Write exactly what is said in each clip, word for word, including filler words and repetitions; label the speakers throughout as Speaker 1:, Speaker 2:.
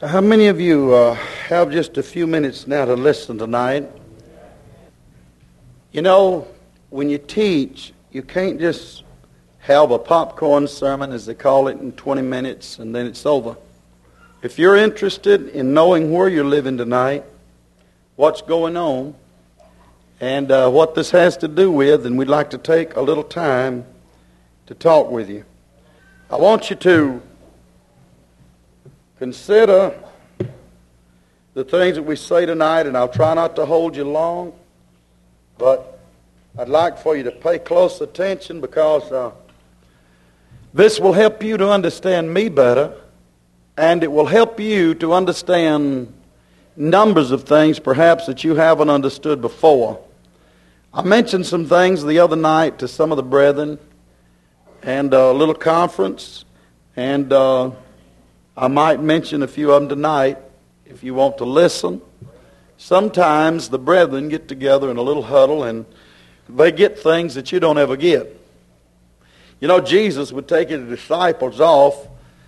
Speaker 1: How many of you uh, have just a few minutes now to listen tonight? You know, when you teach, you can't just have a popcorn sermon, as they call it, in twenty minutes and then it's over. If you're interested in knowing where you're living tonight, what's going on, and uh, what this has to do with, then we'd like to take a little time to talk with you. I want you to consider the things that we say tonight, and I'll try not to hold you long, but I'd like for you to pay close attention because uh, this will help you to understand me better, and it will help you to understand numbers of things perhaps that you haven't understood before. I mentioned some things the other night to some of the brethren, and a little conference, and uh, I might mention a few of them tonight if you want to listen. Sometimes the brethren get together in a little huddle and they get things that you don't ever get. You know, Jesus would take his disciples off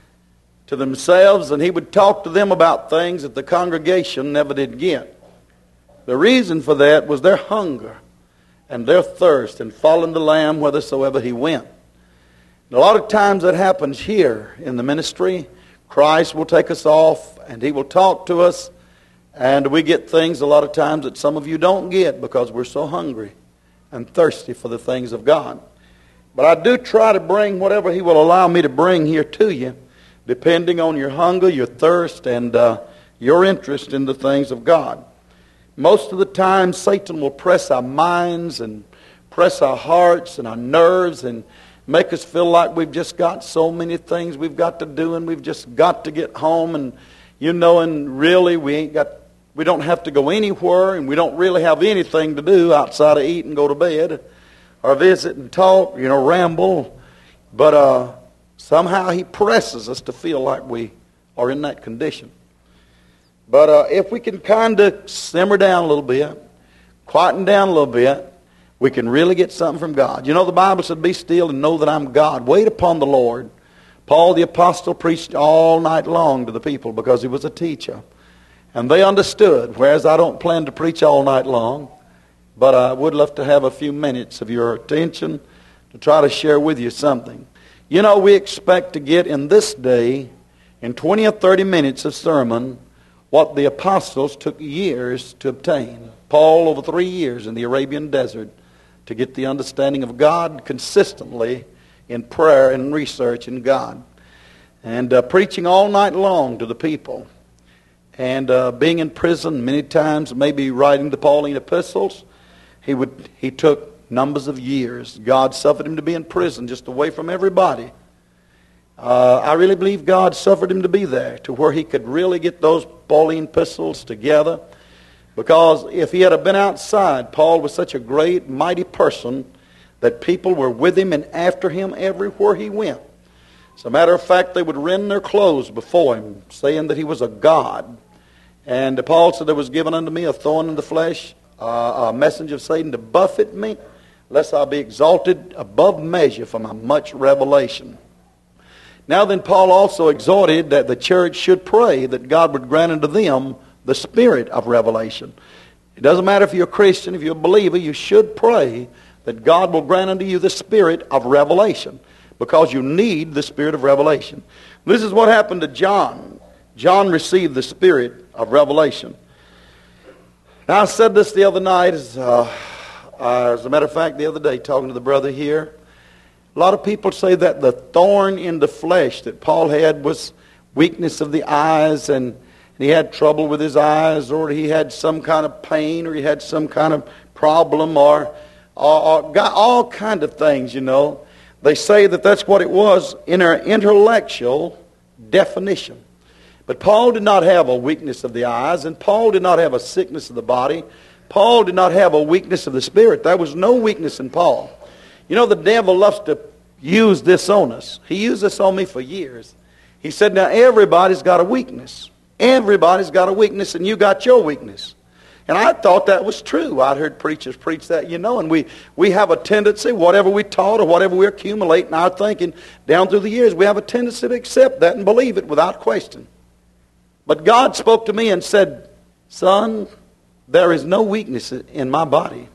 Speaker 1: to themselves and he would talk to them about things that the congregation never did get. The reason for that was their hunger and their thirst in following the Lamb whithersoever he went. And a lot of times that happens here in the ministry. Christ will take us off and he will talk to us, and we get things a lot of times that some of you don't get because we're so hungry and thirsty for the things of God. But I do try to bring whatever he will allow me to bring here to you, depending on your hunger, your thirst, and uh, your interest in the things of God. Most of the time Satan will press our minds and press our hearts and our nerves and make us feel like we've just got so many things we've got to do, and we've just got to get home, and you know, and really we ain't got, we don't have to go anywhere, and we don't really have anything to do outside of eat and go to bed, or visit and talk, you know, ramble. But uh, somehow he presses us to feel like we are in that condition. But uh, if we can kind of simmer down a little bit, quieten down a little bit, we can really get something from God. You know, the Bible said, be still and know that I'm God. Wait upon the Lord. Paul the apostle preached all night long to the people because he was a teacher. And they understood, whereas I don't plan to preach all night long, but I would love to have a few minutes of your attention to try to share with you something. You know, we expect to get in this day, in twenty or thirty minutes of sermon, what the apostles took years to obtain. Paul, over three years in the Arabian desert, to get the understanding of God consistently in prayer and research in God. And uh, preaching all night long to the people. And uh, being in prison many times, maybe writing the Pauline epistles. He would he took numbers of years. God suffered him to be in prison, just away from everybody. Uh, I really believe God suffered him to be there, to where he could really get those Pauline epistles together. Because if he had been outside, Paul was such a great, mighty person that people were with him and after him everywhere he went. As a matter of fact, they would rend their clothes before him, saying that he was a god. And Paul said, there was given unto me a thorn in the flesh, uh, a messenger of Satan to buffet me, lest I be exalted above measure for my much revelation. Now then, Paul also exhorted that the church should pray that God would grant unto them the spirit of revelation. It doesn't matter if you're a Christian, if you're a believer, you should pray that God will grant unto you the spirit of revelation, because you need the spirit of revelation. This is what happened to John. John received the spirit of revelation. Now, I said this the other night, as, uh, uh, as a matter of fact, the other day, talking to the brother here. A lot of people say that the thorn in the flesh that Paul had was weakness of the eyes, and he had trouble with his eyes, or he had some kind of pain, or he had some kind of problem, or, or, or got all kind of things, you know. They say that that's what it was in our intellectual definition. But Paul did not have a weakness of the eyes, and Paul did not have a sickness of the body. Paul did not have a weakness of the spirit. There was no weakness in Paul. You know, the devil loves to use this on us. He used this on me for years. He said, now everybody's got a weakness. Everybody's got a weakness, and you got your weakness. And I thought that was true. I'd heard preachers preach that, you know, and we, we have a tendency, whatever we taught or whatever we accumulate in our thinking down through the years, we have a tendency to accept that and believe it without question. But God spoke to me and said, son, there is no weakness in my body.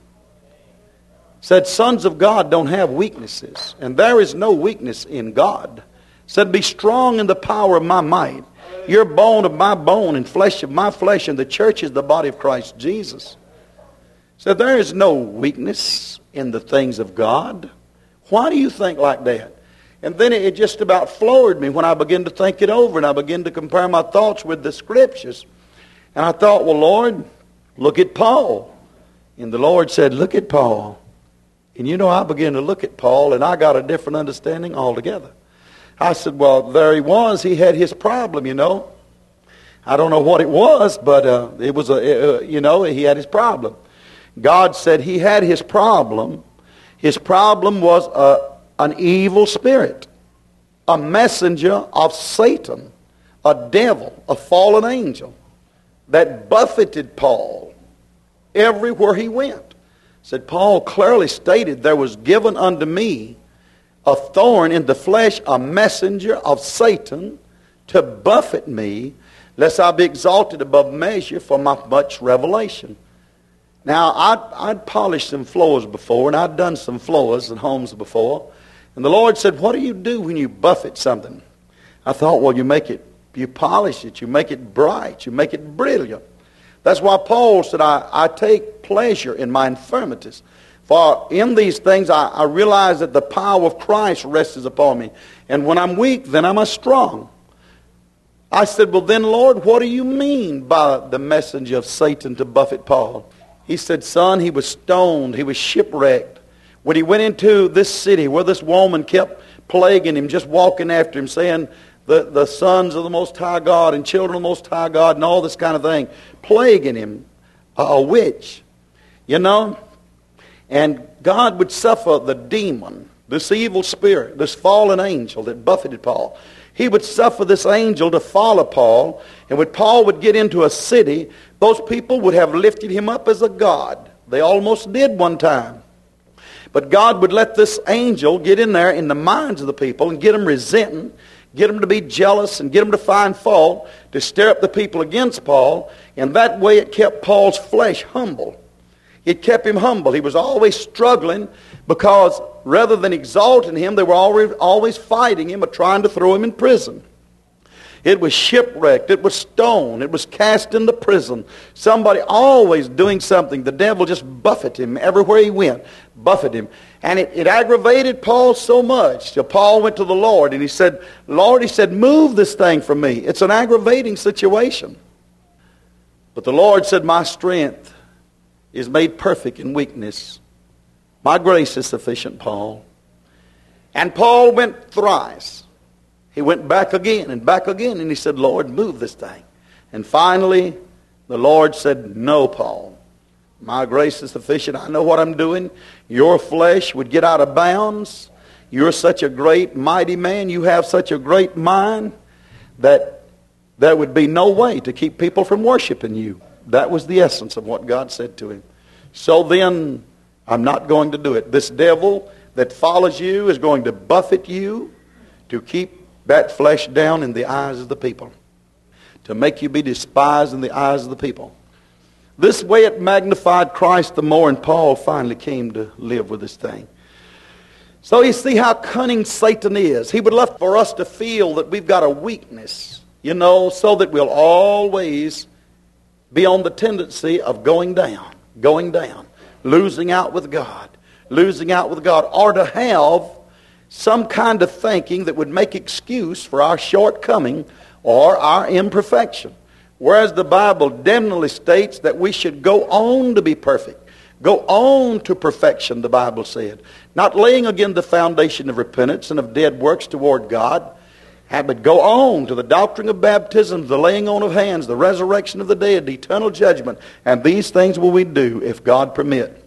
Speaker 1: Said, sons of God don't have weaknesses, and there is no weakness in God. Said, be strong in the power of my might. You're bone of my bone and flesh of my flesh, and the church is the body of Christ Jesus. Said, there is no weakness in the things of God. Why do you think like that? And then it just about floored me when I began to think it over, and I began to compare my thoughts with the Scriptures. And I thought, well, Lord, look at Paul. And the Lord said, look at Paul. And you know, I began to look at Paul, and I got a different understanding altogether. I said, well, there he was. He had his problem, you know. I don't know what it was, but uh, it was, a, uh, you know, he had his problem. God said he had his problem. His problem was a, an evil spirit, a messenger of Satan, a devil, a fallen angel that buffeted Paul everywhere he went. Said Paul clearly stated, there was given unto me a thorn in the flesh, a messenger of Satan to buffet me, lest I be exalted above measure for my much revelation. Now, I'd, I'd polished some floors before, and I'd done some floors and homes before. And the Lord said, what do you do when you buffet something? I thought, well, you make it, you polish it, you make it bright, you make it brilliant. That's why Paul said, I, I take pleasure in my infirmities. For in these things I, I realize that the power of Christ rests upon me. And when I'm weak, then I'm strong. I said, well then, Lord, what do you mean by the messenger of Satan to buffet Paul? He said, son, he was stoned, he was shipwrecked. When he went into this city where this woman kept plaguing him, just walking after him, saying the, the sons of the Most High God and children of the Most High God and all this kind of thing, plaguing him, a, a witch, you know. And God would suffer the demon, this evil spirit, this fallen angel that buffeted Paul. He would suffer this angel to follow Paul. And when Paul would get into a city, those people would have lifted him up as a god. They almost did one time. But God would let this angel get in there in the minds of the people and get them resenting, get them to be jealous, and get them to find fault, to stir up the people against Paul. And that way it kept Paul's flesh humble. It kept him humble. He was always struggling because rather than exalting him, they were always, always fighting him or trying to throw him in prison. It was shipwrecked. It was stoned. It was cast into prison. Somebody always doing something. The devil just buffeted him everywhere he went. Buffeted him. And it, it aggravated Paul so much till Paul went to the Lord and he said, Lord, he said, move this thing from me. It's an aggravating situation. But the Lord said, my strength is made perfect in weakness. My grace is sufficient, Paul. And Paul went thrice. He went back again and back again, and he said, Lord, move this thing. And finally, the Lord said, no, Paul. My grace is sufficient. I know what I'm doing. Your flesh would get out of bounds. You're such a great, mighty man. You have such a great mind that there would be no way to keep people from worshiping you. That was the essence of what God said to him. So then, I'm not going to do it. This devil that follows you is going to buffet you to keep that flesh down in the eyes of the people, to make you be despised in the eyes of the people. This way it magnified Christ the more, and Paul finally came to live with this thing. So you see how cunning Satan is. He would love for us to feel that we've got a weakness, you know, so that we'll always be on the tendency of going down, going down, losing out with God, losing out with God, or to have some kind of thinking that would make excuse for our shortcoming or our imperfection. Whereas the Bible definitely states that we should go on to be perfect. Go on to perfection, the Bible said. Not laying again the foundation of repentance and of dead works toward God, but go on to the doctrine of baptism, the laying on of hands, the resurrection of the dead, the eternal judgment. And these things will we do if God permit.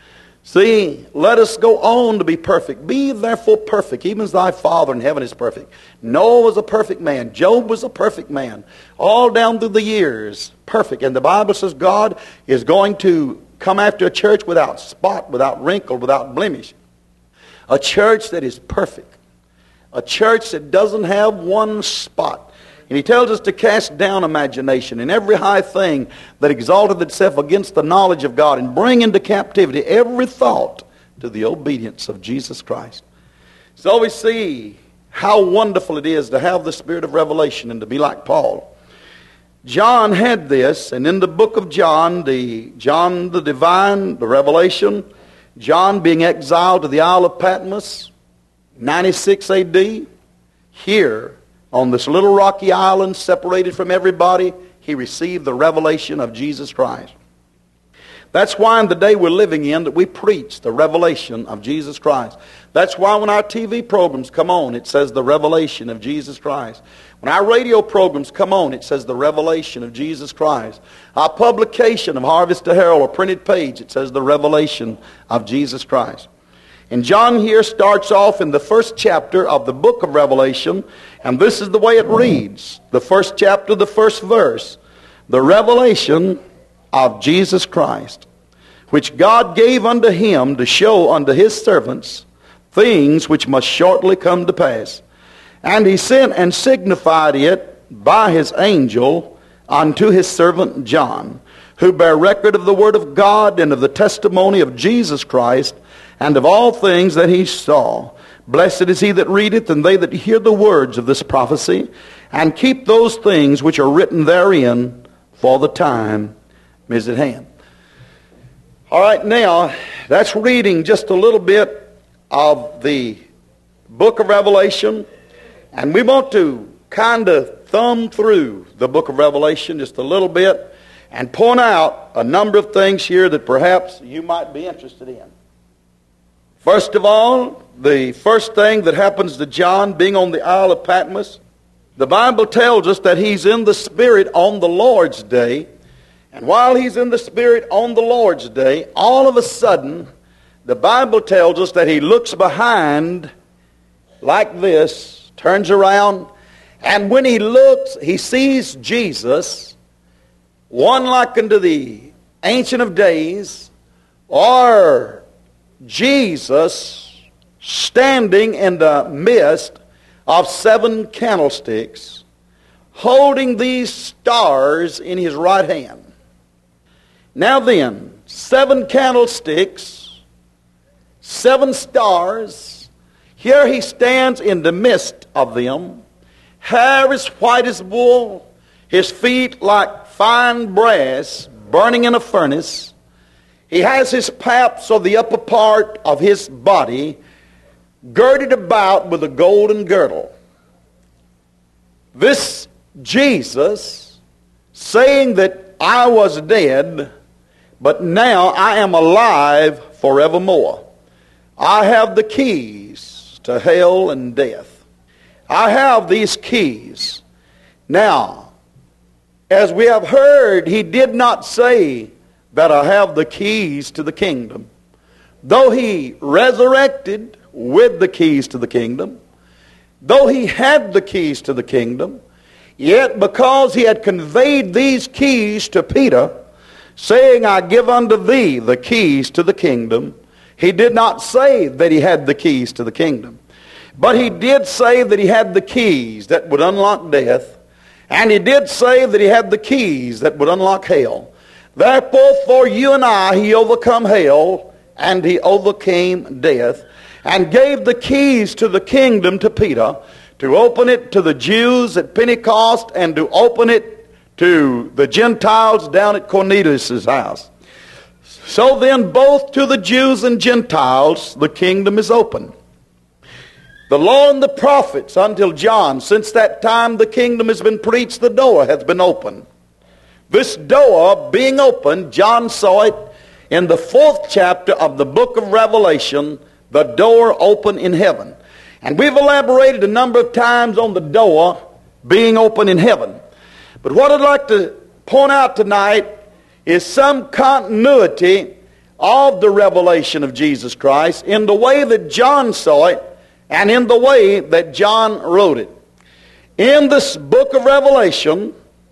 Speaker 1: See, let us go on to be perfect. Be therefore perfect, even as thy Father in heaven is perfect. Noah was a perfect man. Job was a perfect man. All down through the years, perfect. And the Bible says God is going to come after a church without spot, without wrinkle, without blemish. A church that is perfect. A church that doesn't have one spot. And he tells us to cast down imagination and every high thing that exalteth itself against the knowledge of God, and bring into captivity every thought to the obedience of Jesus Christ. So we see how wonderful it is to have the spirit of revelation and to be like Paul. John had this, and in the book of John, the John the divine, the revelation, John being exiled to the Isle of Patmos, ninety-six A D, here on this little rocky island separated from everybody, he received the revelation of Jesus Christ. That's why in the day we're living in that we preach the revelation of Jesus Christ. That's why when our T V programs come on, it says the revelation of Jesus Christ. When our radio programs come on, it says the revelation of Jesus Christ. Our publication of Harvest to Herald or printed page, it says the revelation of Jesus Christ. And John here starts off in the first chapter of the book of Revelation, and this is the way it reads. The first chapter, the first verse. The revelation of Jesus Christ, which God gave unto him to show unto his servants things which must shortly come to pass. And he sent and signified it by his angel unto his servant John, who bare record of the word of God and of the testimony of Jesus Christ, and of all things that he saw. Blessed is he that readeth, and they that hear the words of this prophecy, and keep those things which are written therein, for the time is at hand. All right, now, that's reading just a little bit of the book of Revelation, and we want to kind of thumb through the book of Revelation just a little bit and point out a number of things here that perhaps you might be interested in. First of all, the first thing that happens to John being on the Isle of Patmos, the Bible tells us that he's in the Spirit on the Lord's day. And while he's in the Spirit on the Lord's day, all of a sudden, the Bible tells us that he looks behind like this, turns around, and when he looks, he sees Jesus, one like unto the Ancient of Days, or Jesus standing in the midst of seven candlesticks, holding these stars in his right hand. Now then, seven candlesticks, seven stars, here he stands in the midst of them, hair as white as wool, his feet like fine brass burning in a furnace. He has his paps of the upper part of his body girded about with a golden girdle. This Jesus, saying that I was dead, but now I am alive forevermore. I have the keys to hell and death. I have these keys. Now, as we have heard, he did not say that I have the keys to the kingdom. Though he resurrected with the keys to the kingdom, though he had the keys to the kingdom, yet because he had conveyed these keys to Peter, saying, I give unto thee the keys to the kingdom, he did not say that he had the keys to the kingdom. But he did say that he had the keys that would unlock death, and he did say that he had the keys that would unlock hell. Therefore, for you and I, he overcome hell, and he overcame death, and gave the keys to the kingdom to Peter, to open it to the Jews at Pentecost, and to open it to the Gentiles down at Cornelius' house. So then, both to the Jews and Gentiles, the kingdom is open. The law and the prophets until John, since that time the kingdom has been preached, the door has been opened. This door being opened, John saw it in the fourth chapter of the book of Revelation, the door open in heaven. And we've elaborated a number of times on the door being open in heaven. But what I'd like to point out tonight is some continuity of the revelation of Jesus Christ in the way that John saw it and in the way that John wrote it. In this book of Revelation,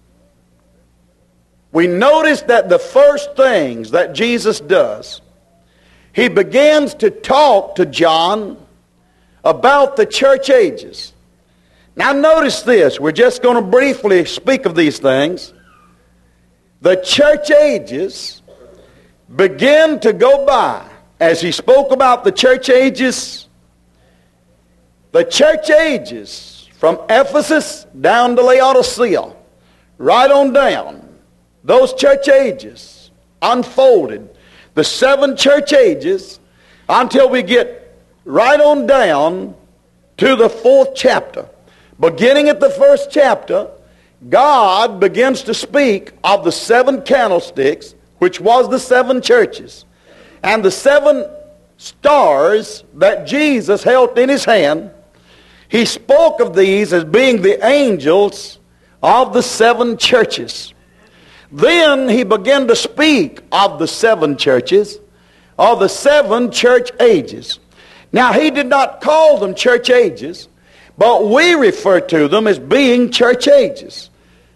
Speaker 1: we notice that the first things that Jesus does, he begins to talk to John about the church ages. Now notice this. We're just going to briefly speak of these things. The church ages begin to go by. As he spoke about the church ages, the church ages from Ephesus down to Laodicea, right on down, those church ages unfolded. The seven church ages until we get right on down to the fourth chapter. Beginning at the first chapter, God begins to speak of the seven candlesticks, which was the seven churches, and the seven stars that Jesus held in his hand. He spoke of these as being the angels of the seven churches. Then he began to speak of the seven churches, of the seven church ages. Now he did not call them church ages, but we refer to them as being church ages.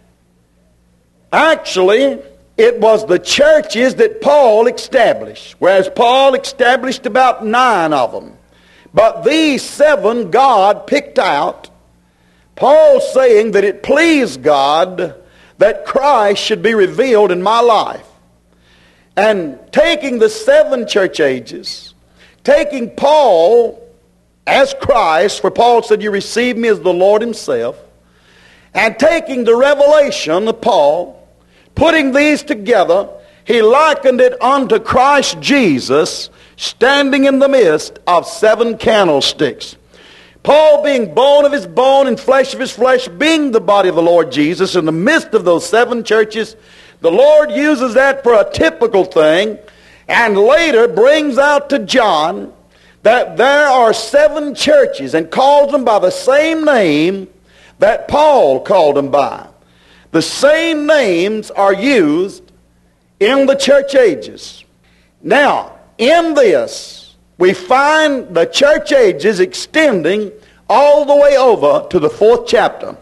Speaker 1: Actually, it was the churches that Paul established, whereas Paul established about nine of them. But these seven God picked out. Paul saying that it pleased God that Christ should be revealed in my life. And taking the seven church ages, taking Paul as Christ, for Paul said, you receive me as the Lord himself, and taking the revelation of Paul, putting these together, he likened it unto Christ Jesus standing in the midst of seven candlesticks. Paul being bone of his bone and flesh of his flesh, being the body of the Lord Jesus in the midst of those seven churches, the Lord uses that for a typical thing, and later brings out to John that there are seven churches and calls them by the same name that Paul called them by. The same names are used in the church ages. Now, in this, we find the church ages extending all the way over to the fourth chapter.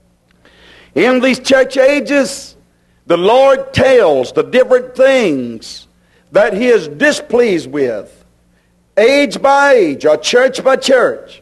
Speaker 1: In these church ages, the Lord tells the different things that he is displeased with, age by age or church by church.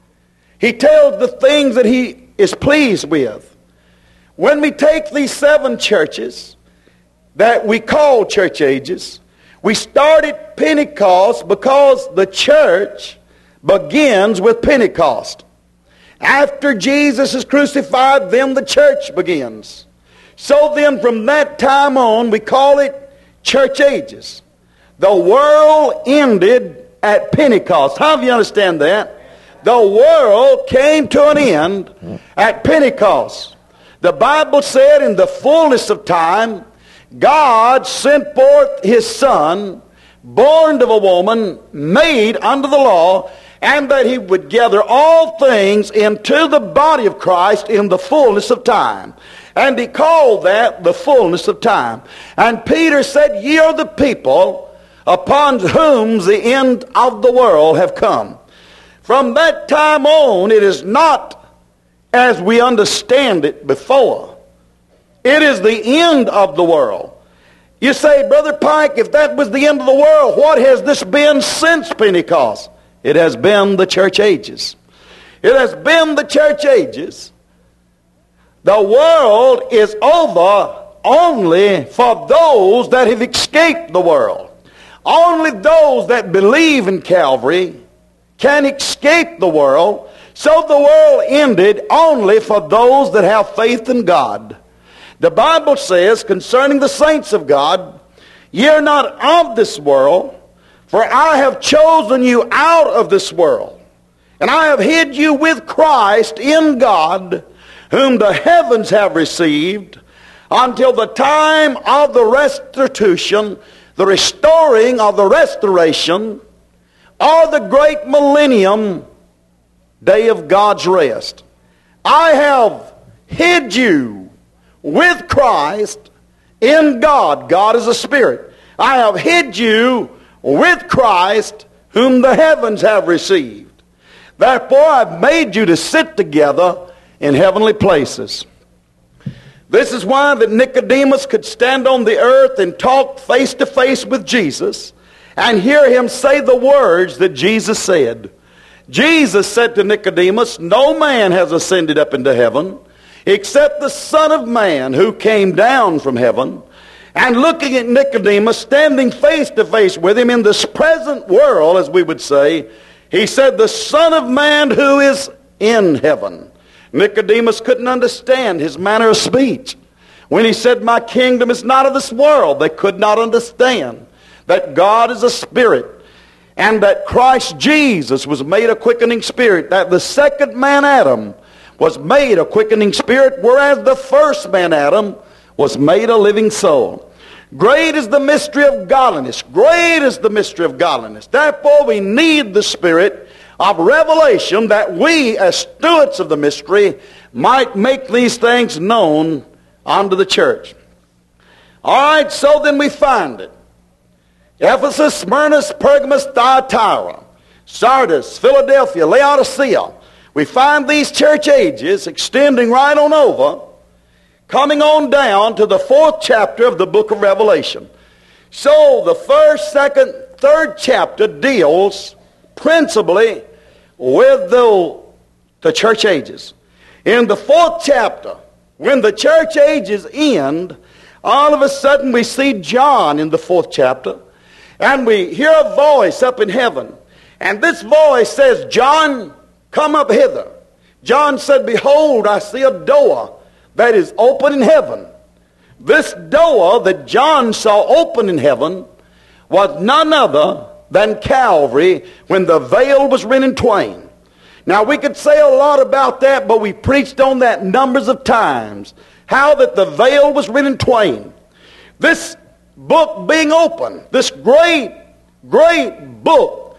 Speaker 1: He tells the things that he is pleased with. When we take these seven churches that we call church ages, we start at Pentecost because the church begins with Pentecost. After Jesus is crucified, then the church begins. So then from that time on, we call it church ages. The world ended at Pentecost. How do you understand that? The world came to an end at Pentecost. The Bible said in the fullness of time, God sent forth his Son, born of a woman, made under the law, and that he would gather all things into the body of Christ in the fullness of time. And he called that the fullness of time. And Peter said, ye are the people upon whom the end of the world have come. From that time on, it is not as we understand it before. It is the end of the world. You say, Brother Pike, if that was the end of the world, what has this been since Pentecost? It has been the church ages. It has been the church ages. The world is over only for those that have escaped the world. Only those that believe in Calvary can escape the world. So the world ended only for those that have faith in God. The Bible says concerning the saints of God, ye are not of this world, for I have chosen you out of this world, and I have hid you with Christ in God, whom the heavens have received, until the time of the restitution, the restoring of the restoration, or the great millennium day of God's rest. I have hid you with Christ in God. God is a spirit. I have hid you with Christ, whom the heavens have received. Therefore I've made you to sit together in heavenly places. This is why that Nicodemus could stand on the earth and talk face to face with Jesus and hear him say the words that Jesus said. Jesus said to Nicodemus, no man has ascended up into heaven except the Son of Man who came down from heaven. And looking at Nicodemus, standing face to face with him in this present world, as we would say, he said, the Son of Man who is in heaven. Nicodemus couldn't understand his manner of speech. When he said, my kingdom is not of this world, they could not understand that God is a spirit, and that Christ Jesus was made a quickening spirit, that the second man Adam was made a quickening spirit, whereas the first man Adam was made a living soul. Great is the mystery of godliness. Great is the mystery of godliness. Therefore we need the spirit of revelation, that we as stewards of the mystery might make these things known unto the church. All right, so then we find it. Ephesus, Smyrna, Pergamos, Thyatira, Sardis, Philadelphia, Laodicea. We find these church ages extending right on over, coming on down to the fourth chapter of the book of Revelation. So the first, second, third chapter deals principally with the, the church ages. In the fourth chapter, when the church ages end, all of a sudden we see John in the fourth chapter, and we hear a voice up in heaven. And this voice says, John, come up hither. John said, behold, I see a door that is open in heaven. This door that John saw open in heaven was none other than Calvary, when the veil was rent in twain. Now we could say a lot about that, but we preached on that numbers of times, how that the veil was rent in twain. This book being open, this great, great book,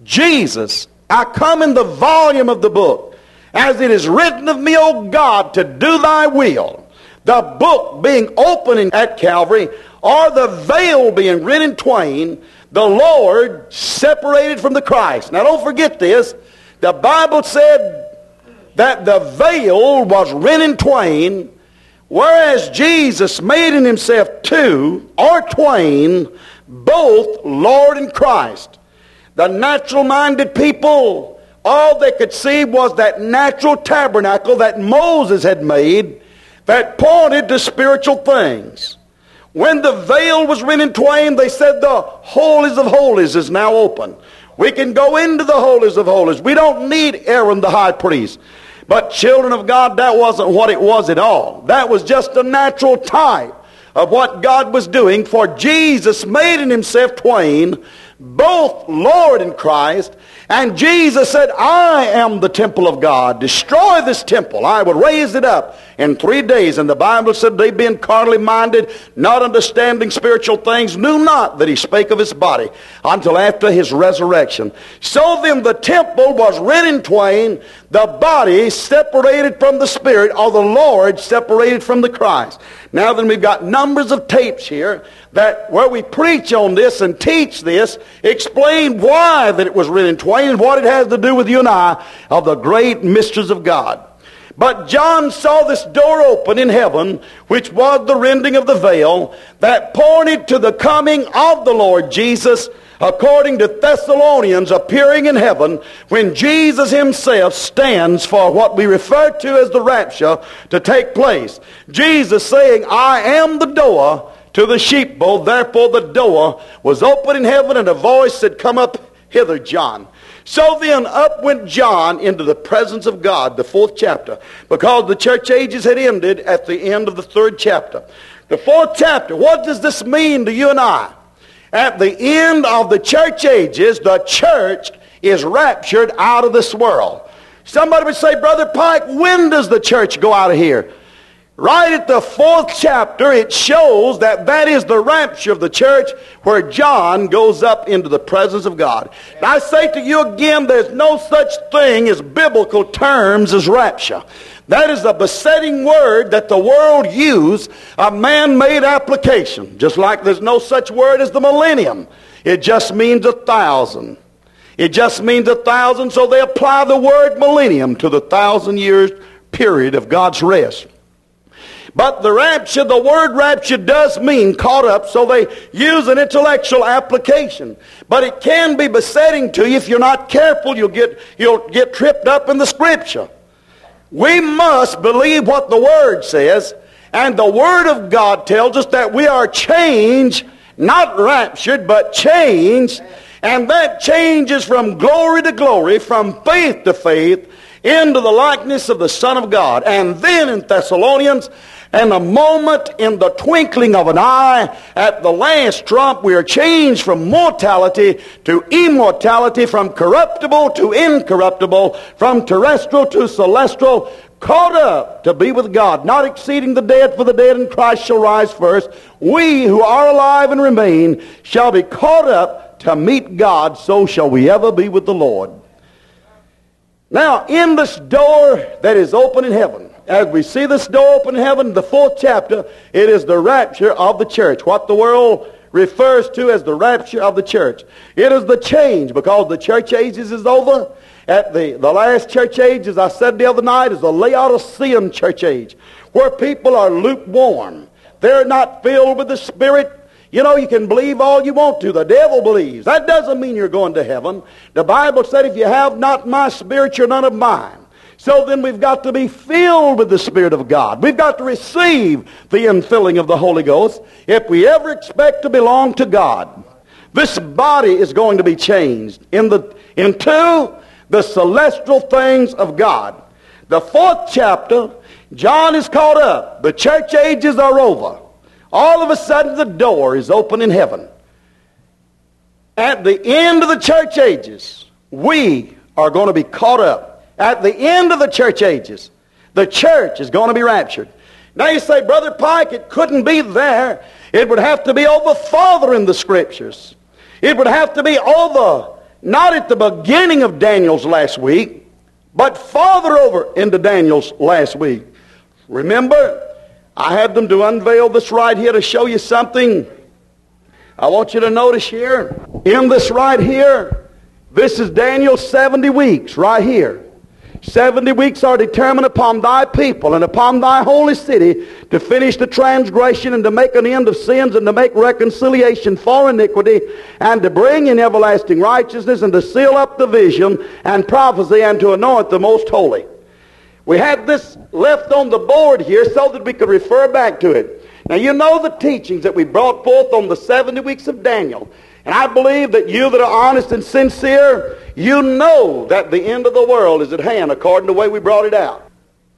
Speaker 1: Jesus, I come in the volume of the book, as it is written of me, O God, to do thy will. The book being open at Calvary, or the veil being rent in twain, the Lord separated from the Christ. Now don't forget this. The Bible said that the veil was rent in twain, whereas Jesus made in himself two or twain, both Lord and Christ. The natural-minded people, all they could see was that natural tabernacle that Moses had made that pointed to spiritual things. When the veil was rent in twain, they said the holies of holies is now open. We can go into the holies of holies. We don't need Aaron the high priest. But children of God, that wasn't what it was at all. That was just a natural type of what God was doing, for Jesus made in himself twain, both Lord and Christ. And Jesus said, I am the temple of God. Destroy this temple. I will raise it up in three days. And the Bible said, they being carnally minded, not understanding spiritual things, knew not that he spake of his body until after his resurrection. So then the temple was rent in twain, the body separated from the Spirit, or the Lord separated from the Christ. Now then, we've got numbers of tapes here that where we preach on this and teach this, explain why that it was rent in twain and what it has to do with you and I of the great mysteries of God. But John saw this door open in heaven, which was the rending of the veil, that pointed to the coming of the Lord Jesus, according to Thessalonians, appearing in heaven, when Jesus himself stands for what we refer to as the rapture to take place. Jesus saying, I am the door to the sheepfold. Therefore the door was open in heaven, and a voice said, come up hither, John. So then up went John into the presence of God, the fourth chapter, because the church ages had ended at the end of the third chapter. The fourth chapter, what does this mean to you and I? At the end of the church ages, the church is raptured out of this world. Somebody would say, Brother Pike, when does the church go out of here? Right at the fourth chapter, it shows that that is the rapture of the church, where John goes up into the presence of God. And I say to you again, there's no such thing as biblical terms as rapture. That is a besetting word that the world used, a man-made application. Just like there's no such word as the millennium. It just means a thousand. It just means a thousand, so they apply the word millennium to the thousand years period of God's rest. But the rapture, the word rapture does mean caught up, so they use an intellectual application. But it can be besetting to you. If you're not careful, you'll get, you'll get tripped up in the Scripture. We must believe what the Word says, and the Word of God tells us that we are changed, not raptured, but changed, and that changes from glory to glory, from faith to faith, into the likeness of the Son of God. And then in Thessalonians, and a moment, in the twinkling of an eye, at the last trump, we are changed from mortality to immortality, from corruptible to incorruptible, from terrestrial to celestial, caught up to be with God, not exceeding the dead, for the dead in Christ shall rise first. We who are alive and remain shall be caught up to meet God, so shall we ever be with the Lord. Now, in this door that is open in heaven, as we see this door open in heaven, the fourth chapter, it is the rapture of the church, what the world refers to as the rapture of the church. It is the change, because the church ages is over. At the, the last church age, as I said the other night, is the Laodicean church age, where people are lukewarm. They're not filled with the Spirit. You know, you can believe all you want to. The devil believes. That doesn't mean you're going to heaven. The Bible said, if you have not my Spirit, you're none of mine. So then we've got to be filled with the Spirit of God. We've got to receive the infilling of the Holy Ghost if we ever expect to belong to God. This body is going to be changed in the, into the celestial things of God. The fourth chapter, John is caught up. The church ages are over. All of a sudden the door is open in heaven. At the end of the church ages, we are going to be caught up. At the end of the church ages, the church is going to be raptured. Now you say, Brother Pike, it couldn't be there. It would have to be over farther in the Scriptures. It would have to be over, not at the beginning of Daniel's last week, but farther over into Daniel's last week. Remember, I had them to unveil this right here to show you something. I want you to notice here, in this right here, this is Daniel's seventy weeks right here. Seventy weeks are determined upon thy people and upon thy holy city to finish the transgression and to make an end of sins and to make reconciliation for iniquity and to bring in everlasting righteousness and to seal up the vision and prophecy and to anoint the most holy. We had this left on the board here so that we could refer back to it. Now you know the teachings that we brought forth on the seventy weeks of Daniel. And I believe that you that are honest and sincere, you know that the end of the world is at hand according to the way we brought it out.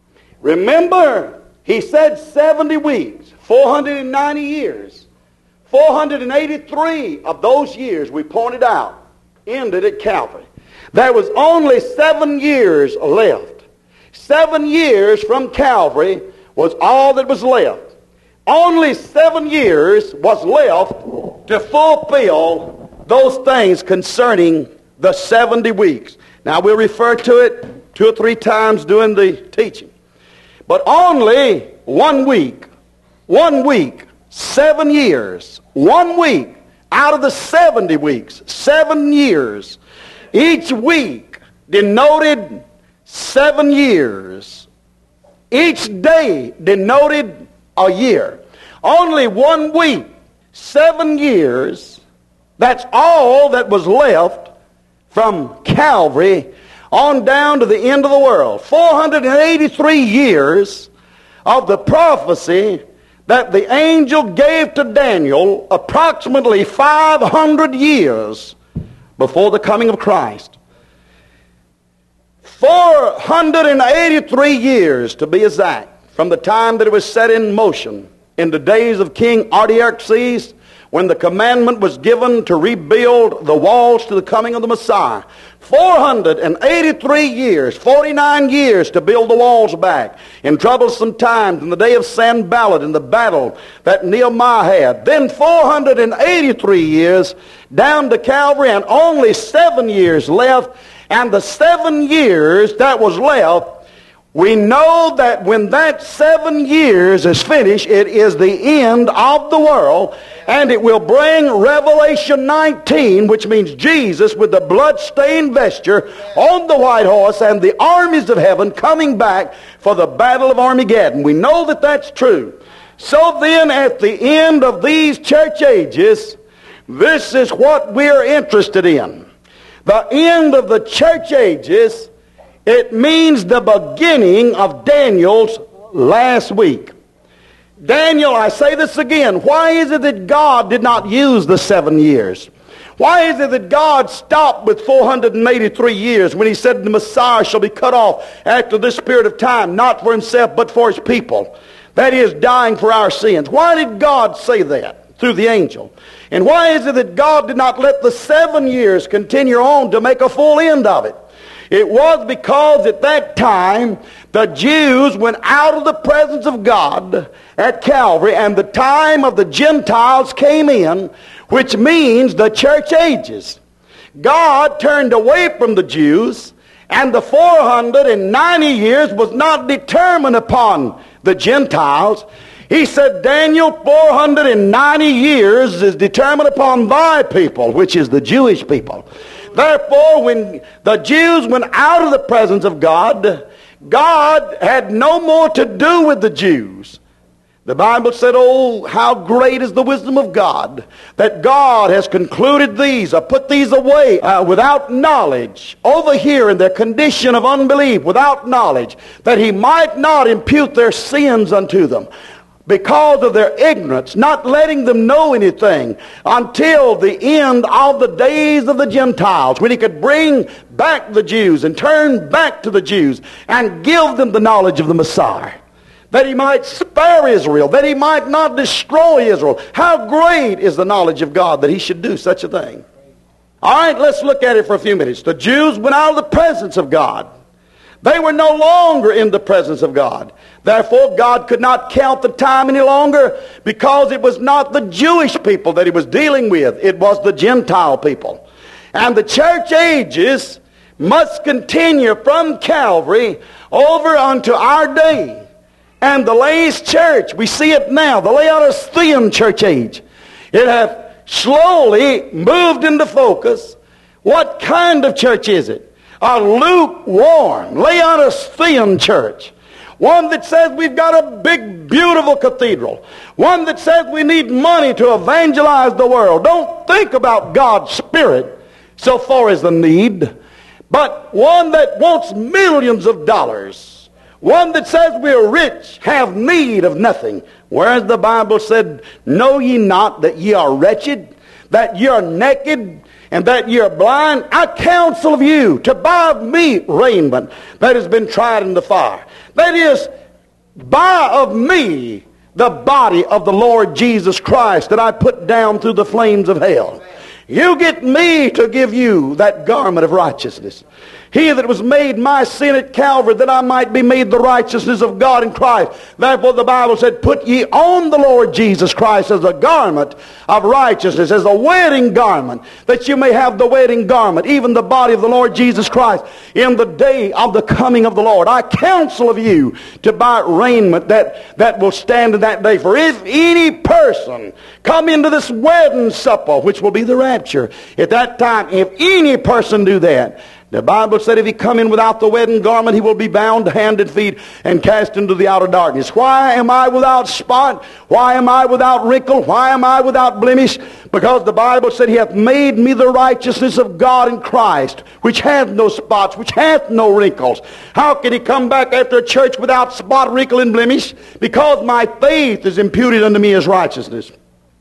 Speaker 1: Remember, he said seventy weeks, four hundred ninety years. four hundred eighty-three of those years we pointed out ended at Calvary. There was only seven years left. Seven years from Calvary was all that was left. Only seven years was left to fulfill those things concerning the seventy weeks. Now we'll refer to it two or three times during the teaching. But only one week, one week, seven years, one week out of the seventy weeks, seven years. Each week denoted seven years. Each day denoted a year. Only one week, seven years, that's all that was left from Calvary on down to the end of the world. four hundred eighty-three years of the prophecy that the angel gave to Daniel, approximately five hundred years before the coming of Christ. four hundred eighty-three years to be exact, from the time that it was set in motion in the days of King Artaxerxes, when the commandment was given to rebuild the walls to the coming of the Messiah. four hundred eighty-three years, forty-nine years to build the walls back in troublesome times, in the day of Sanballat, in the battle that Nehemiah had. Then four hundred eighty-three years down to Calvary, and only seven years left. And the seven years that was left We know that when that seven years is finished, it is the end of the world, and it will bring Revelation nineteen, which means Jesus with the blood-stained vesture on the white horse and the armies of heaven coming back for the battle of Armageddon. We know that that's true. So then, at the end of these church ages, this is what we're interested in. The end of the church ages, it means the beginning of Daniel's last week. Daniel, I say this again, why is it that God did not use the seven years? Why is it that God stopped with four hundred eighty-three years when he said the Messiah shall be cut off after this period of time, not for himself but for his people? That is, dying for our sins. Why did God say that through the angel? And why is it that God did not let the seven years continue on to make a full end of it? It was because at that time the Jews went out of the presence of God at Calvary, and the time of the Gentiles came in, which means the church ages. God turned away from the Jews, and the four hundred ninety years was not determined upon the Gentiles. He said, Daniel, four hundred ninety years is determined upon thy people, which is the Jewish people. Therefore, when the Jews went out of the presence of God, God had no more to do with the Jews. The Bible said, oh, how great is the wisdom of God, that God has concluded these, or put these away uh, without knowledge, over here in their condition of unbelief, without knowledge, that he might not impute their sins unto them, because of their ignorance, not letting them know anything until the end of the days of the Gentiles, when he could bring back the Jews and turn back to the Jews and give them the knowledge of the Messiah, that he might spare Israel, that he might not destroy Israel. How great is the knowledge of God that he should do such a thing. All right, let's look at it for a few minutes. The Jews went out of the presence of God. They were no longer in the presence of God. Therefore, God could not count the time any longer, because it was not the Jewish people that he was dealing with. It was the Gentile people. And the church ages must continue from Calvary over unto our day. And the last church, we see it now, the Laodicean church age, it hath slowly moved into focus. What kind of church is it? A lukewarm, Laodicean church. One that says we've got a big, beautiful cathedral. One that says we need money to evangelize the world. Don't think about God's Spirit so far as the need. But one that wants millions of dollars. One that says we're rich, have need of nothing. Whereas the Bible said, know ye not that ye are wretched, that ye are naked, and that ye are blind? I counsel of you to buy of me raiment that has been tried in the fire. That is, buy of me the body of the Lord Jesus Christ that I put down through the flames of hell. You get me to give you that garment of righteousness. He that was made my sin at Calvary, that I might be made the righteousness of God in Christ. Therefore the Bible said, put ye on the Lord Jesus Christ as a garment of righteousness, as a wedding garment, that you may have the wedding garment, even the body of the Lord Jesus Christ, in the day of the coming of the Lord. I counsel of you to buy raiment that, that will stand in that day. For if any person come into this wedding supper, which will be the rapture, at that time, if any person do that, the Bible said if he come in without the wedding garment, he will be bound hand and feet and cast into the outer darkness. Why am I without spot? Why am I without wrinkle? Why am I without blemish? Because the Bible said he hath made me the righteousness of God in Christ, which hath no spots, which hath no wrinkles. How can he come back after a church without spot, wrinkle, and blemish? Because my faith is imputed unto me as righteousness.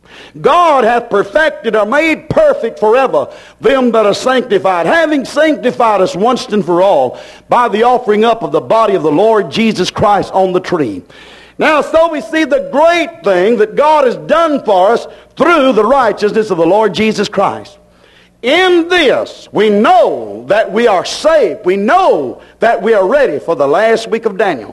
Speaker 1: God hath perfected or made perfect forever them that are sanctified, having sanctified us once and for all by the offering up of the body of the Lord Jesus Christ on the tree. Now, so we see the great thing that God has done for us through the righteousness of the Lord Jesus Christ. In this, we know that we are saved. We know that we are ready for the last week of Daniel.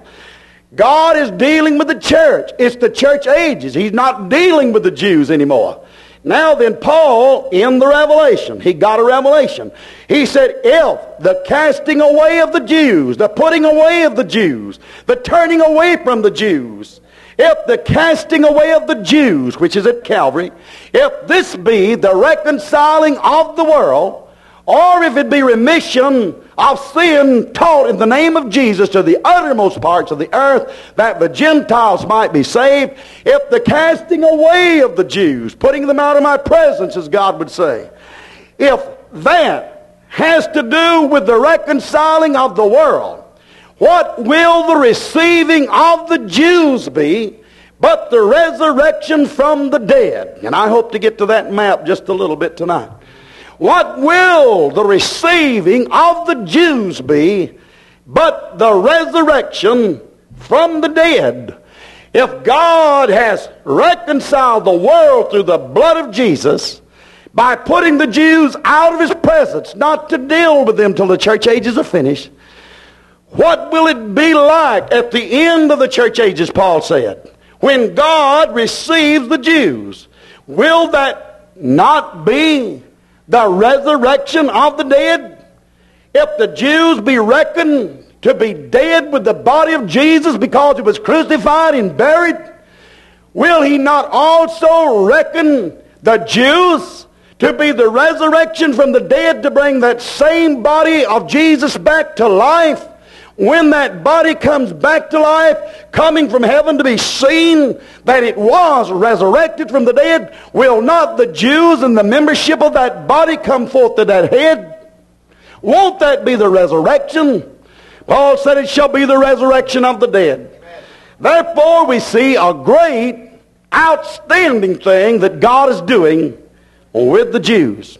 Speaker 1: God is dealing with the church. It's the church ages. He's not dealing with the Jews anymore. Now then, Paul, in the revelation, he got a revelation. He said, if the casting away of the Jews, the putting away of the Jews, the turning away from the Jews, if the casting away of the Jews, which is at Calvary, if this be the reconciling of the world, or if it be remission of sin taught in the name of Jesus to the uttermost parts of the earth, that the Gentiles might be saved, if the casting away of the Jews, putting them out of my presence, as God would say, if that has to do with the reconciling of the world, what will the receiving of the Jews be but the resurrection from the dead? And I hope to get to that map just a little bit tonight. What will the receiving of the Jews be but the resurrection from the dead? If God has reconciled the world through the blood of Jesus by putting the Jews out of his presence, not to deal with them till the church ages are finished, what will it be like at the end of the church ages, Paul said, when God receives the Jews? Will that not be the resurrection of the dead? If the Jews be reckoned to be dead with the body of Jesus because he was crucified and buried, will he not also reckon the Jews to be the resurrection from the dead, to bring that same body of Jesus back to life? When that body comes back to life, coming from heaven to be seen that it was resurrected from the dead, will not the Jews and the membership of that body come forth to that head? Won't that be the resurrection? Paul said it shall be the resurrection of the dead. Therefore we see a great, outstanding thing that God is doing with the Jews,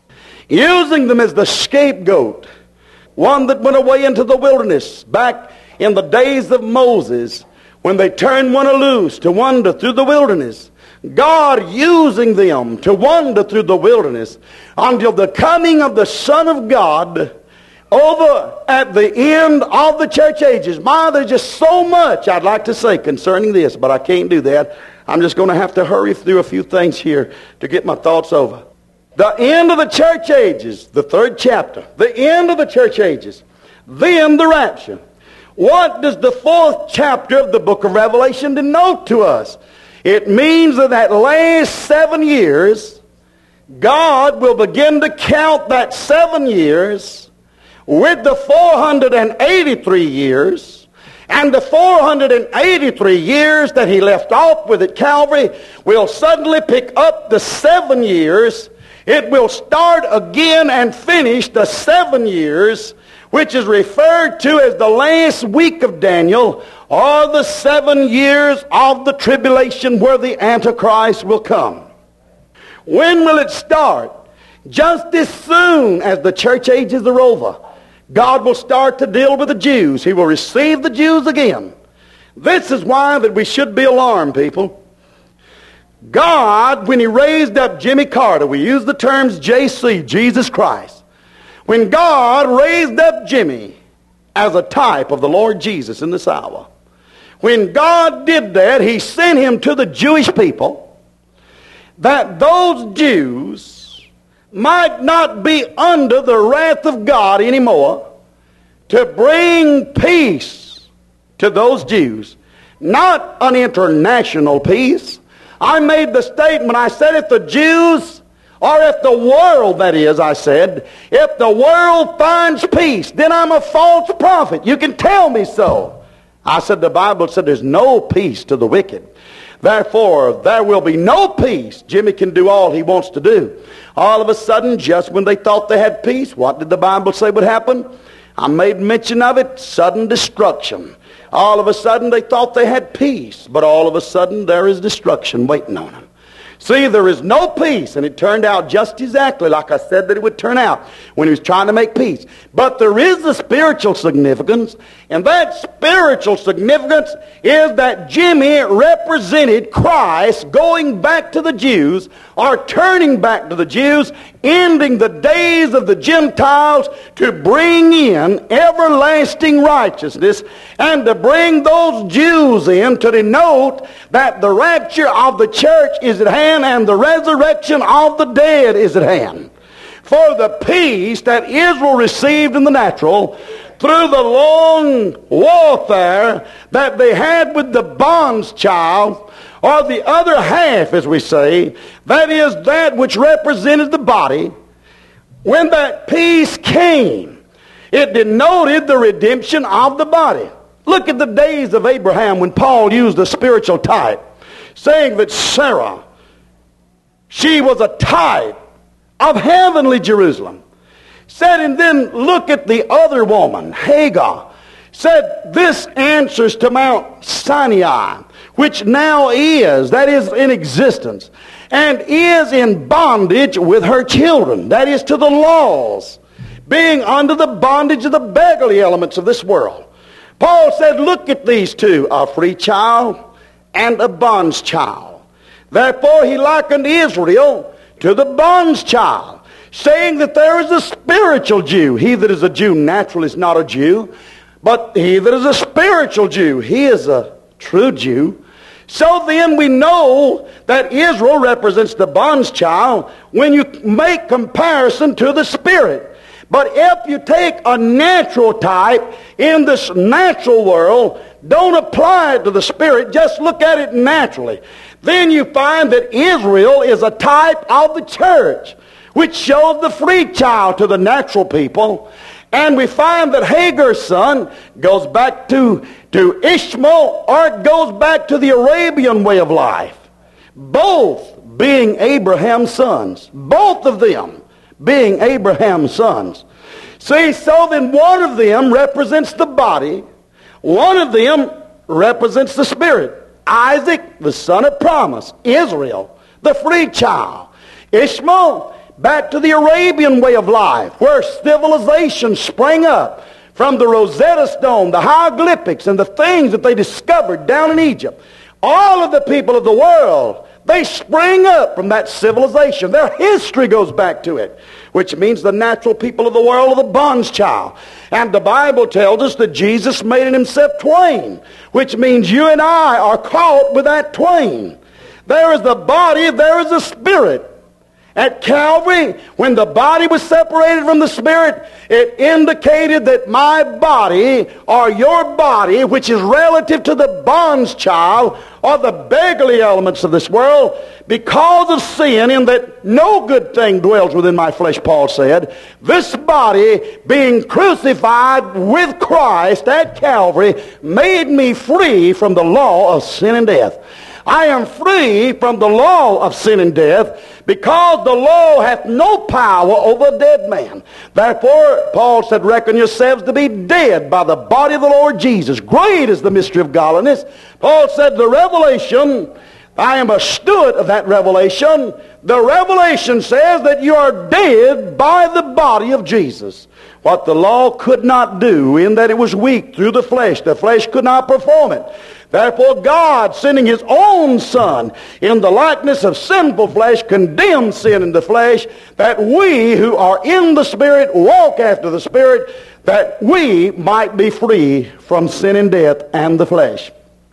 Speaker 1: using them as the scapegoat. One that went away into the wilderness back in the days of Moses, when they turned one loose to wander through the wilderness. God using them to wander through the wilderness until the coming of the Son of God over at the end of the church ages. My, there's just so much I'd like to say concerning this, but I can't do that. I'm just going to have to hurry through a few things here to get my thoughts over. The end of the church ages, the third chapter, the end of the church ages, then the rapture. What does the fourth chapter of the book of Revelation denote to us? It means that that last seven years, God will begin to count that seven years with the four hundred eighty-three years, and the four hundred eighty-three years that he left off with at Calvary will suddenly pick up the seven years. It will start again and finish the seven years, which is referred to as the last week of Daniel, or the seven years of the tribulation where the Antichrist will come. When will it start? Just as soon as the church ages are over, God will start to deal with the Jews. He will receive the Jews again. This is why that we should be alarmed, people. God, when he raised up Jimmy Carter, we use the terms J C, Jesus Christ. When God raised up Jimmy as a type of the Lord Jesus in this hour, when God did that, he sent him to the Jewish people, that those Jews might not be under the wrath of God anymore, to bring peace to those Jews. Not an international peace. I made the statement, I said if the Jews, or if the world, that is, I said, if the world finds peace, then I'm a false prophet. You can tell me so. I said the Bible said there's no peace to the wicked. Therefore, there will be no peace. Jimmy can do all he wants to do. All of a sudden, just when they thought they had peace, what did the Bible say would happen? I made mention of it, sudden destruction. All of a sudden they thought they had peace, but all of a sudden there is destruction waiting on them. See, there is no peace, and it turned out just exactly like I said that it would turn out when he was trying to make peace. But there is a spiritual significance, and that spiritual significance is that Jimmy represented Christ going back to the Jews, or turning back to the Jews, ending the days of the Gentiles to bring in everlasting righteousness, and to bring those Jews in to denote that the rapture of the church is at hand. hand, and the resurrection of the dead is at hand. For the peace that Israel received in the natural through the long warfare that they had with the bond's child, or the other half, as we say, that is that which represented the body, when that peace came, it denoted the redemption of the body. Look at the days of Abraham when Paul used a spiritual type, saying that Sarah, she was a type of heavenly Jerusalem. Said, and then look at the other woman, Hagar. Said, this answers to Mount Sinai, which now is, that is in existence, and is in bondage with her children, that is to the laws, being under the bondage of the beggarly elements of this world. Paul said, look at these two, a free child and a bond's child. Therefore he likened Israel to the bond's child, saying that there is a spiritual Jew. He that is a Jew naturally is not a Jew, but he that is a spiritual Jew, he is a true Jew. So then we know that Israel represents the bond's child when you make comparison to the Spirit. But if you take a natural type in this natural world, don't apply it to the Spirit, just look at it naturally. Then you find that Israel is a type of the church, which shows the free child to the natural people. And we find that Hagar's son goes back to, to Ishmael, or it goes back to the Arabian way of life. Both being Abraham's sons. Both of them being Abraham's sons. See, so then one of them represents the body. One of them represents the spirit. Isaac, the son of promise. Israel, the free child. Ishmael, back to the Arabian way of life, where civilization sprang up from the Rosetta Stone, the hieroglyphics, and the things that they discovered down in Egypt. All of the people of the world, they sprang up from that civilization. Their history goes back to it, which means the natural people of the world are the bond's child. And the Bible tells us that Jesus made in himself twain, which means you and I are caught with that twain. There is the body, there is the spirit. At Calvary, when the body was separated from the spirit, it indicated that my body, or your body, which is relative to the bond's child, or the beggarly elements of this world, because of sin, in that no good thing dwells within my flesh, Paul said, this body, being crucified with Christ at Calvary, made me free from the law of sin and death. I am free from the law of sin and death, because the law hath no power over a dead man. Therefore, Paul said, reckon yourselves to be dead by the body of the Lord Jesus. Great is the mystery of godliness. Paul said, the revelation, I am a steward of that revelation. The revelation says that you are dead by the body of Jesus. What the law could not do, in that it was weak through the flesh. The flesh could not perform it. Therefore God, sending his own Son in the likeness of sinful flesh, condemned sin in the flesh, that we who are in the Spirit walk after the Spirit, that we might be free from sin and death and the flesh.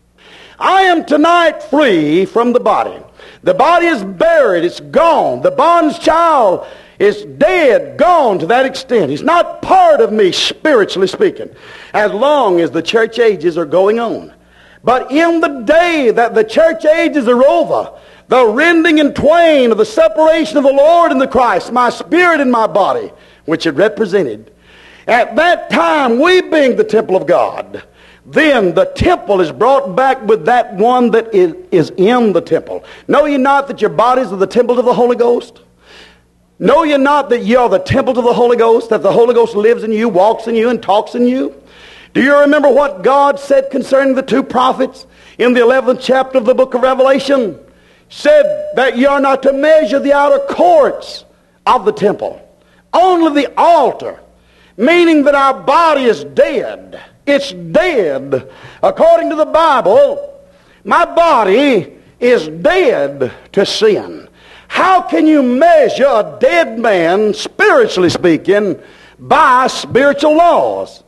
Speaker 1: I am tonight free from the body. The body is buried, it's gone. The bond's child is dead, gone to that extent. He's not part of me, spiritually speaking, as long as the church ages are going on. But in the day that the church ages are over, the rending in twain of the separation of the Lord and the Christ, my spirit and my body, which it represented, at that time, we being the temple of God, then the temple is brought back with that one that is, is in the temple. Know ye not that your bodies are the temples of the Holy Ghost? Know ye not that ye are the temples of the Holy Ghost, that the Holy Ghost lives in you, walks in you, and talks in you? Do you remember what God said concerning the two prophets in the eleventh chapter of the book of Revelation? Said that you are not to measure the outer courts of the temple, only the altar, meaning that our body is dead. It's dead. According to the Bible, my body is dead to sin. How can you measure a dead man, spiritually speaking, by spiritual laws?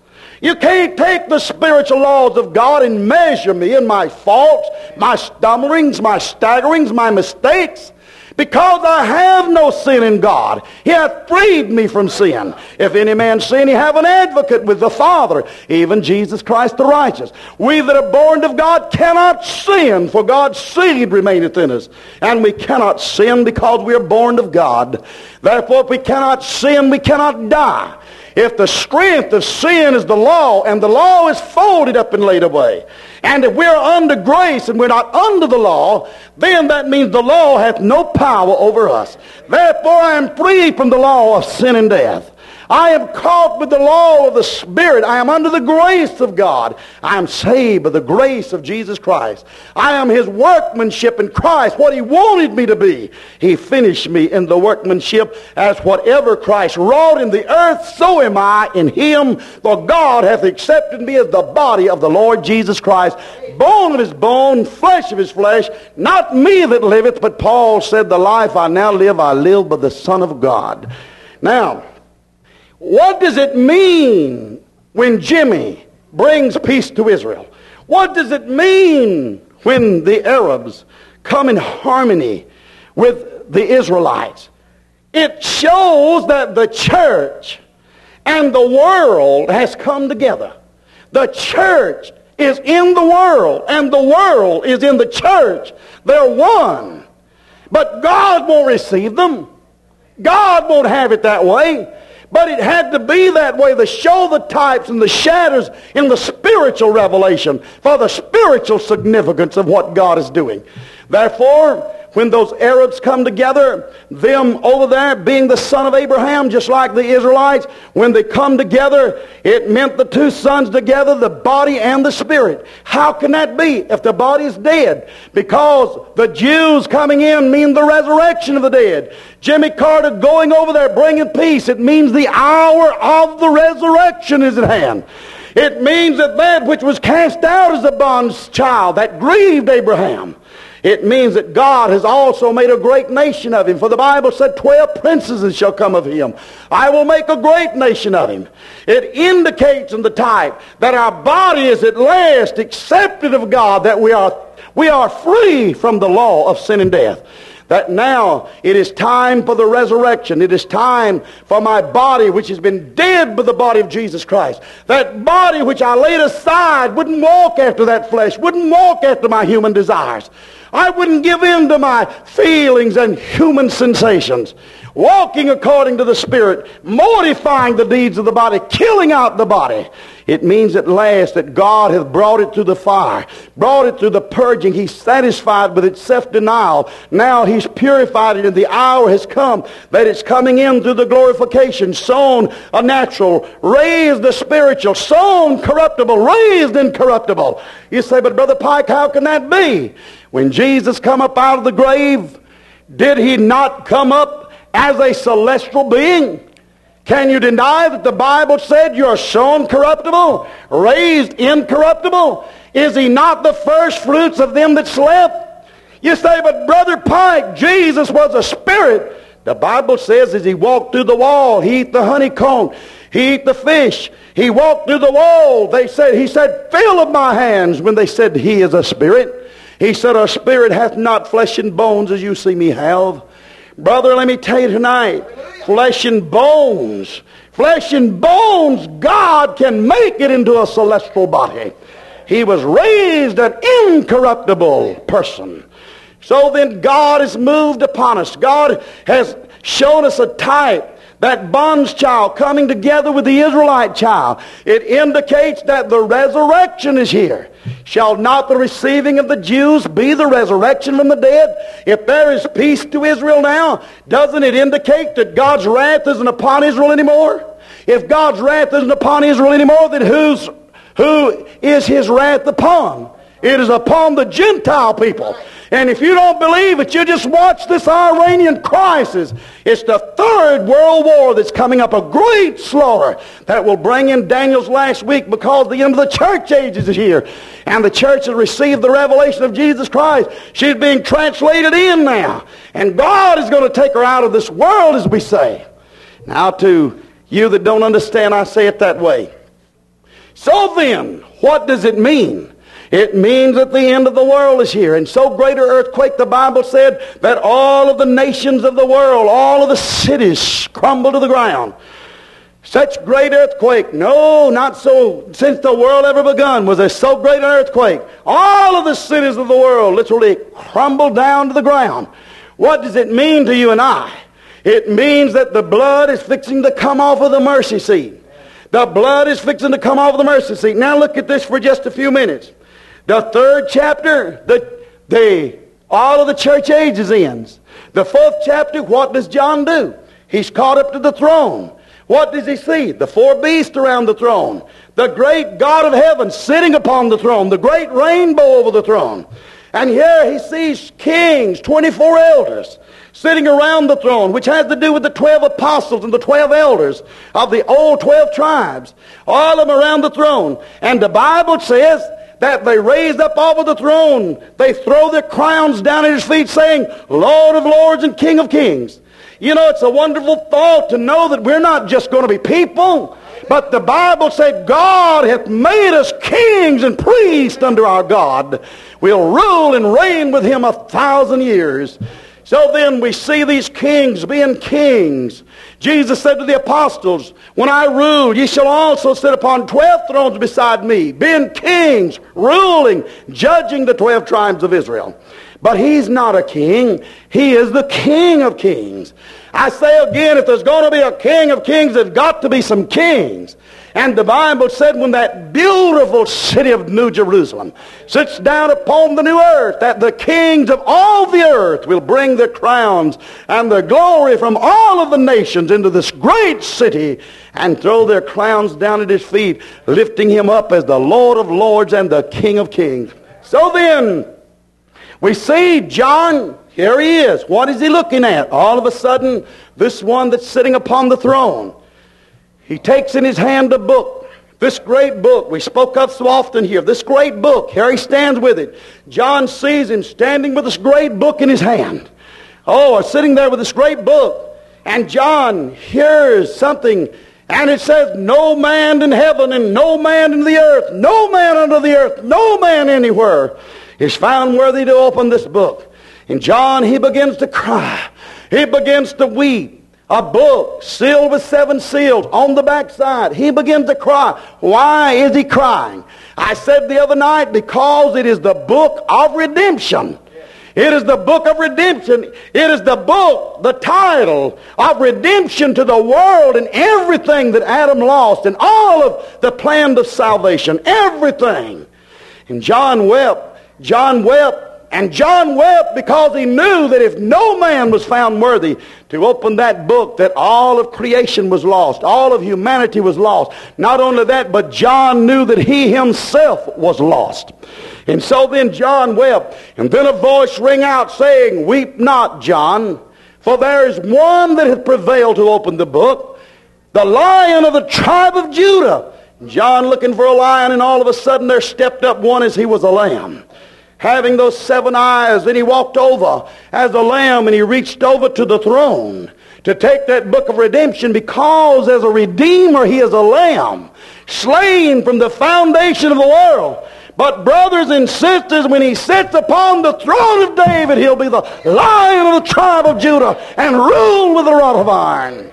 Speaker 1: You can't take the spiritual laws of God and measure me in my faults, my stumblings, my staggerings, my mistakes. Because I have no sin in God. He hath freed me from sin. If any man sin, he have an advocate with the Father, even Jesus Christ the righteous. We that are born of God cannot sin, for God's seed remaineth in us. And we cannot sin because we are born of God. Therefore, if we cannot sin, we cannot die. If the strength of sin is the law, and the law is folded up and laid away, and if we're under grace and we're not under the law, then that means the law hath no power over us. Therefore I am free from the law of sin and death. I am caught with the law of the Spirit. I am under the grace of God. I am saved by the grace of Jesus Christ. I am His workmanship in Christ, what He wanted me to be. He finished me in the workmanship as whatever Christ wrought in the earth, so am I in Him. For God hath accepted me as the body of the Lord Jesus Christ, bone of His bone, flesh of His flesh. Not me that liveth, but Paul said, the life I now live, I live by the Son of God. Now, what does it mean when Jimmy brings peace to Israel? What does it mean when the Arabs come in harmony with the Israelites? It shows that the church and the world has come together. The church is in the world, and the world is in the church. They're one. But God won't receive them. God won't have it that way. But it had to be that way to show the types and the shadows in the spiritual revelation for the spiritual significance of what God is doing. Therefore, when those Arabs come together, them over there being the son of Abraham, just like the Israelites, when they come together, it meant the two sons together, the body and the spirit. How can that be if the body is dead? Because the Jews coming in mean the resurrection of the dead. Jimmy Carter going over there bringing peace, it means the hour of the resurrection is at hand. It means that that which was cast out as a bond's child, that grieved Abraham, it means that God has also made a great nation of him. For the Bible said, twelve princes shall come of him. I will make a great nation of him. It indicates in the type that our body is at last accepted of God, that we are, we are free from the law of sin and death. That now it is time for the resurrection. It is time for my body, which has been dead by the body of Jesus Christ. That body which I laid aside wouldn't walk after that flesh, wouldn't walk after my human desires. I wouldn't give in to my feelings and human sensations. Walking according to the Spirit, mortifying the deeds of the body, killing out the body. It means at last that God hath brought it through the fire, brought it through the purging. He's satisfied with its self-denial. Now He's purified it, and the hour has come that it's coming in through the glorification. Sown a natural, raised a spiritual, sown corruptible, raised incorruptible. You say, but Brother Pike, how can that be? When Jesus come up out of the grave, did He not come up as a celestial being? Can you deny that the Bible said you're sown corruptible, raised incorruptible? Is He not the first fruits of them that slept? You say, but Brother Pike, Jesus was a spirit. The Bible says as He walked through the wall, He ate the honeycomb, He ate the fish, He walked through the wall. They said, He said, feel of my hands, when they said He is a spirit. He said, a spirit hath not flesh and bones as you see me have. Brother, let me tell you tonight, flesh and bones, flesh and bones, God can make it into a celestial body. He was raised an incorruptible person. So then God has moved upon us. God has shown us a type, that bond's child coming together with the Israelite child. It indicates that the resurrection is here. Shall not the receiving of the Jews be the resurrection from the dead? If there is peace to Israel now, doesn't it indicate that God's wrath isn't upon Israel anymore? If God's wrath isn't upon Israel anymore, then who's, who is His wrath upon? It is upon the Gentile people. And if you don't believe it, you just watch this Iranian crisis. It's the third world war that's coming up, a great slaughter that will bring in Daniel's last week, because the end of the church ages is here. And the church has received the revelation of Jesus Christ. She's being translated in now. And God is going to take her out of this world, as we say. Now to you that don't understand, I say it that way. So then, what does it mean? It means that the end of the world is here. And so great an earthquake, the Bible said, that all of the nations of the world, all of the cities crumble to the ground. Such great earthquake. No, not so. Since the world ever begun was there so great an earthquake. All of the cities of the world literally crumbled down to the ground. What does it mean to you and I? It means that the blood is fixing to come off of the mercy seat. The blood is fixing to come off of the mercy seat. Now look at this for just a few minutes. The third chapter, the, the, all of the church ages ends. The fourth chapter, what does John do? He's caught up to the throne. What does he see? The four beasts around the throne. The great God of heaven sitting upon the throne. The great rainbow over the throne. And here he sees kings, twenty-four elders, sitting around the throne, which has to do with the twelve apostles and the twelve elders of the old twelve tribes. All of them around the throne. And the Bible says that they raise up off of the throne. They throw their crowns down at his feet saying, Lord of lords and King of kings. You know, it's a wonderful thought to know that we're not just going to be people, but the Bible said God hath made us kings and priests unto our God. We'll rule and reign with him a thousand years. So then we see these kings being kings. Jesus said to the apostles, when I rule, ye shall also sit upon twelve thrones beside me, being kings, ruling, judging the twelve tribes of Israel. But he's not a king. He is the King of kings. I say again, if there's going to be a King of kings, there's got to be some kings. And the Bible said when that beautiful city of New Jerusalem sits down upon the new earth, that the kings of all the earth will bring their crowns and their glory from all of the nations into this great city and throw their crowns down at his feet, lifting him up as the Lord of lords and the King of kings. So then, we see John, here he is. What is he looking at? All of a sudden, this one that's sitting upon the throne, he takes in his hand a book. This great book we spoke of so often here. This great book. Here he stands with it. John sees him standing with this great book in his hand. Oh, sitting there with this great book. And John hears something. And it says, no man in heaven and no man in the earth, no man under the earth, no man anywhere is found worthy to open this book. And John, he begins to cry. He begins to weep. A book sealed with seven seals on the backside. He begins to cry. Why is he crying? I said the other night, because it is the book of redemption. It is the book of redemption. It is the book, the title of redemption to the world and everything that Adam lost and all of the plan of salvation. Everything. And John wept. John wept. And John wept because he knew that if no man was found worthy to open that book, that all of creation was lost. All of humanity was lost. Not only that, but John knew that he himself was lost. And so then John wept. And then a voice rang out saying, weep not, John, for there is one that hath prevailed to open the book, the Lion of the tribe of Judah. John looking for a lion, and all of a sudden there stepped up one as he was a lamb, having those seven eyes. Then he walked over as a lamb, and he reached over to the throne to take that book of redemption, because as a redeemer he is a lamb slain from the foundation of the world. But brothers and sisters, when he sits upon the throne of David, he'll be the Lion of the tribe of Judah and rule with a rod of iron.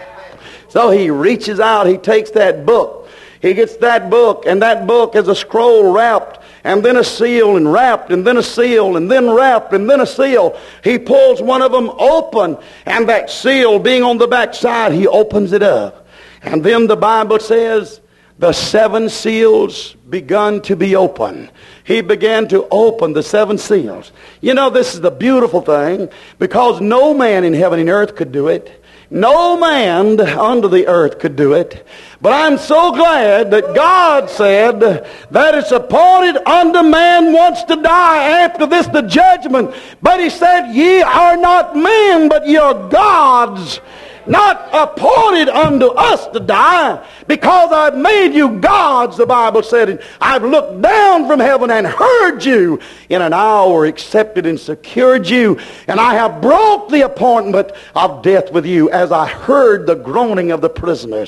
Speaker 1: So he reaches out, he takes that book. He gets that book, and that book is a scroll wrapped, and then a seal, and wrapped, and then a seal, and then wrapped, and then a seal. He pulls one of them open, and that seal being on the back side, he opens it up. And then the Bible says the seven seals begun to be open. He began to open the seven seals. You know, this is the beautiful thing, because no man in heaven and earth could do it. No man under the earth could do it. But I'm so glad that God said that it's appointed unto man once to die, after this the judgment. But he said, ye are not men, but ye are gods. Not appointed unto us to die, because I've made you gods, the Bible said. And I've looked down from heaven and heard you in an hour, accepted and secured you. And I have broke the appointment of death with you, as I heard the groaning of the prisoners.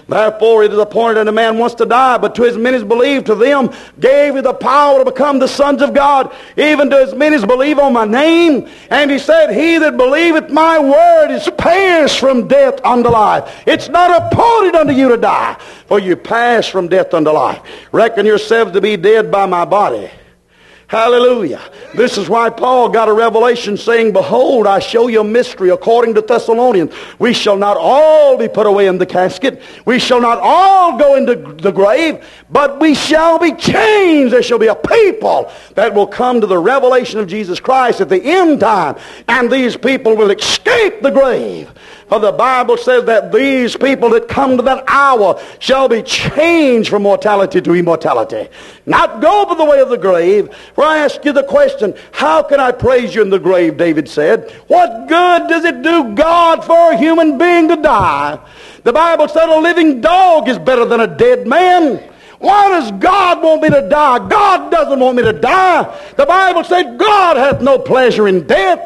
Speaker 1: Therefore it is appointed that a man wants to die, but to as many as believe, to them gave he the power to become the sons of God, even to as many as believe on my name. And he said, he that believeth my word is passed from death unto life. It's not appointed unto you to die, for you pass from death unto life. Reckon yourselves to be dead by my body. Hallelujah. This is why Paul got a revelation saying, behold, I show you a mystery. According to Thessalonians, we shall not all be put away in the casket. We shall not all go into the grave, but we shall be changed. There shall be a people that will come to the revelation of Jesus Christ at the end time, and these people will escape the grave. For the Bible says that these people that come to that hour shall be changed from mortality to immortality. Not go by the way of the grave. For I ask you the question, how can I praise you in the grave, David said. What good does it do God for a human being to die? The Bible said a living dog is better than a dead man. Why does God want me to die? God doesn't want me to die. The Bible said God hath no pleasure in death.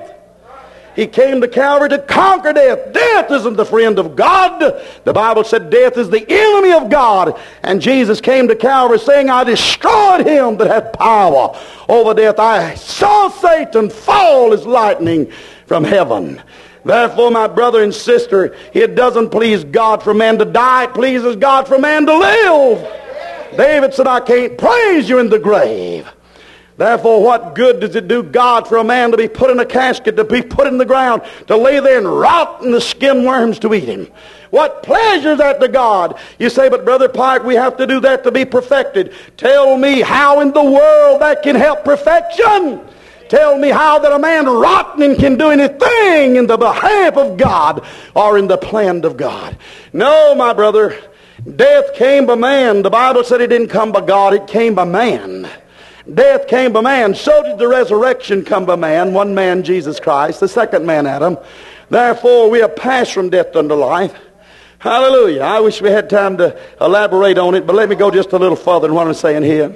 Speaker 1: He came to Calvary to conquer death. Death isn't the friend of God. The Bible said death is the enemy of God. And Jesus came to Calvary saying, I destroyed him that had power over death. I saw Satan fall as lightning from heaven. Therefore, my brother and sister, it doesn't please God for man to die. It pleases God for man to live. David said, I can't praise you in the grave. Therefore, what good does it do God for a man to be put in a casket, to be put in the ground, to lay there and rot and the skin worms to eat him? What pleasure is that to God? You say, but Brother Pike, we have to do that to be perfected. Tell me how in the world that can help perfection. Tell me how that a man rotten can do anything in the behalf of God or in the plan of God. No, my brother, death came by man. The Bible said it didn't come by God, it came by man. Death came by man. So did the resurrection come by man. One man, Jesus Christ. The second man, Adam. Therefore, we have passed from death unto life. Hallelujah. I wish we had time to elaborate on it, but let me go just a little further than what I'm saying here.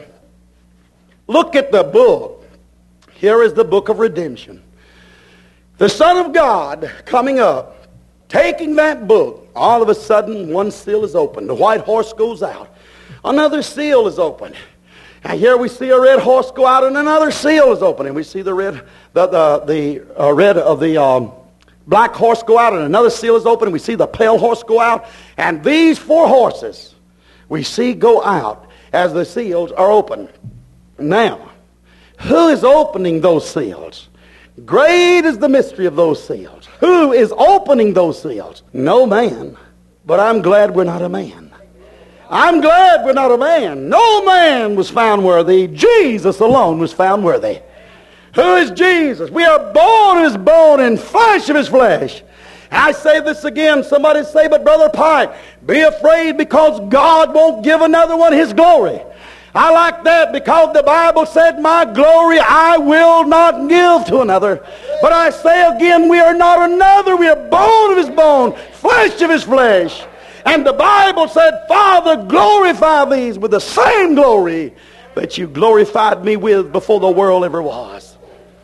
Speaker 1: Look at the book. Here is the book of redemption. The Son of God coming up, taking that book. All of a sudden, one seal is open. The white horse goes out. Another seal is open. And here we see a red horse go out, and another seal is open. And we see the red, the the, the uh, red of the um, black horse go out, and another seal is open. And we see the pale horse go out, and these four horses we see go out as the seals are open. Now, who is opening those seals? Great is the mystery of those seals. Who is opening those seals? No man. But I'm glad we're not a man. I'm glad we're not a man. No man was found worthy. Jesus alone was found worthy. Who is Jesus? We are bone of his bone and flesh of his flesh. I say this again. Somebody say, but Brother Pike, be afraid because God won't give another one his glory. I like that because the Bible said, my glory I will not give to another. But I say again, we are not another. We are bone of his bone, flesh of his flesh. And the Bible said, Father, glorify these with the same glory that you glorified me with before the world ever was.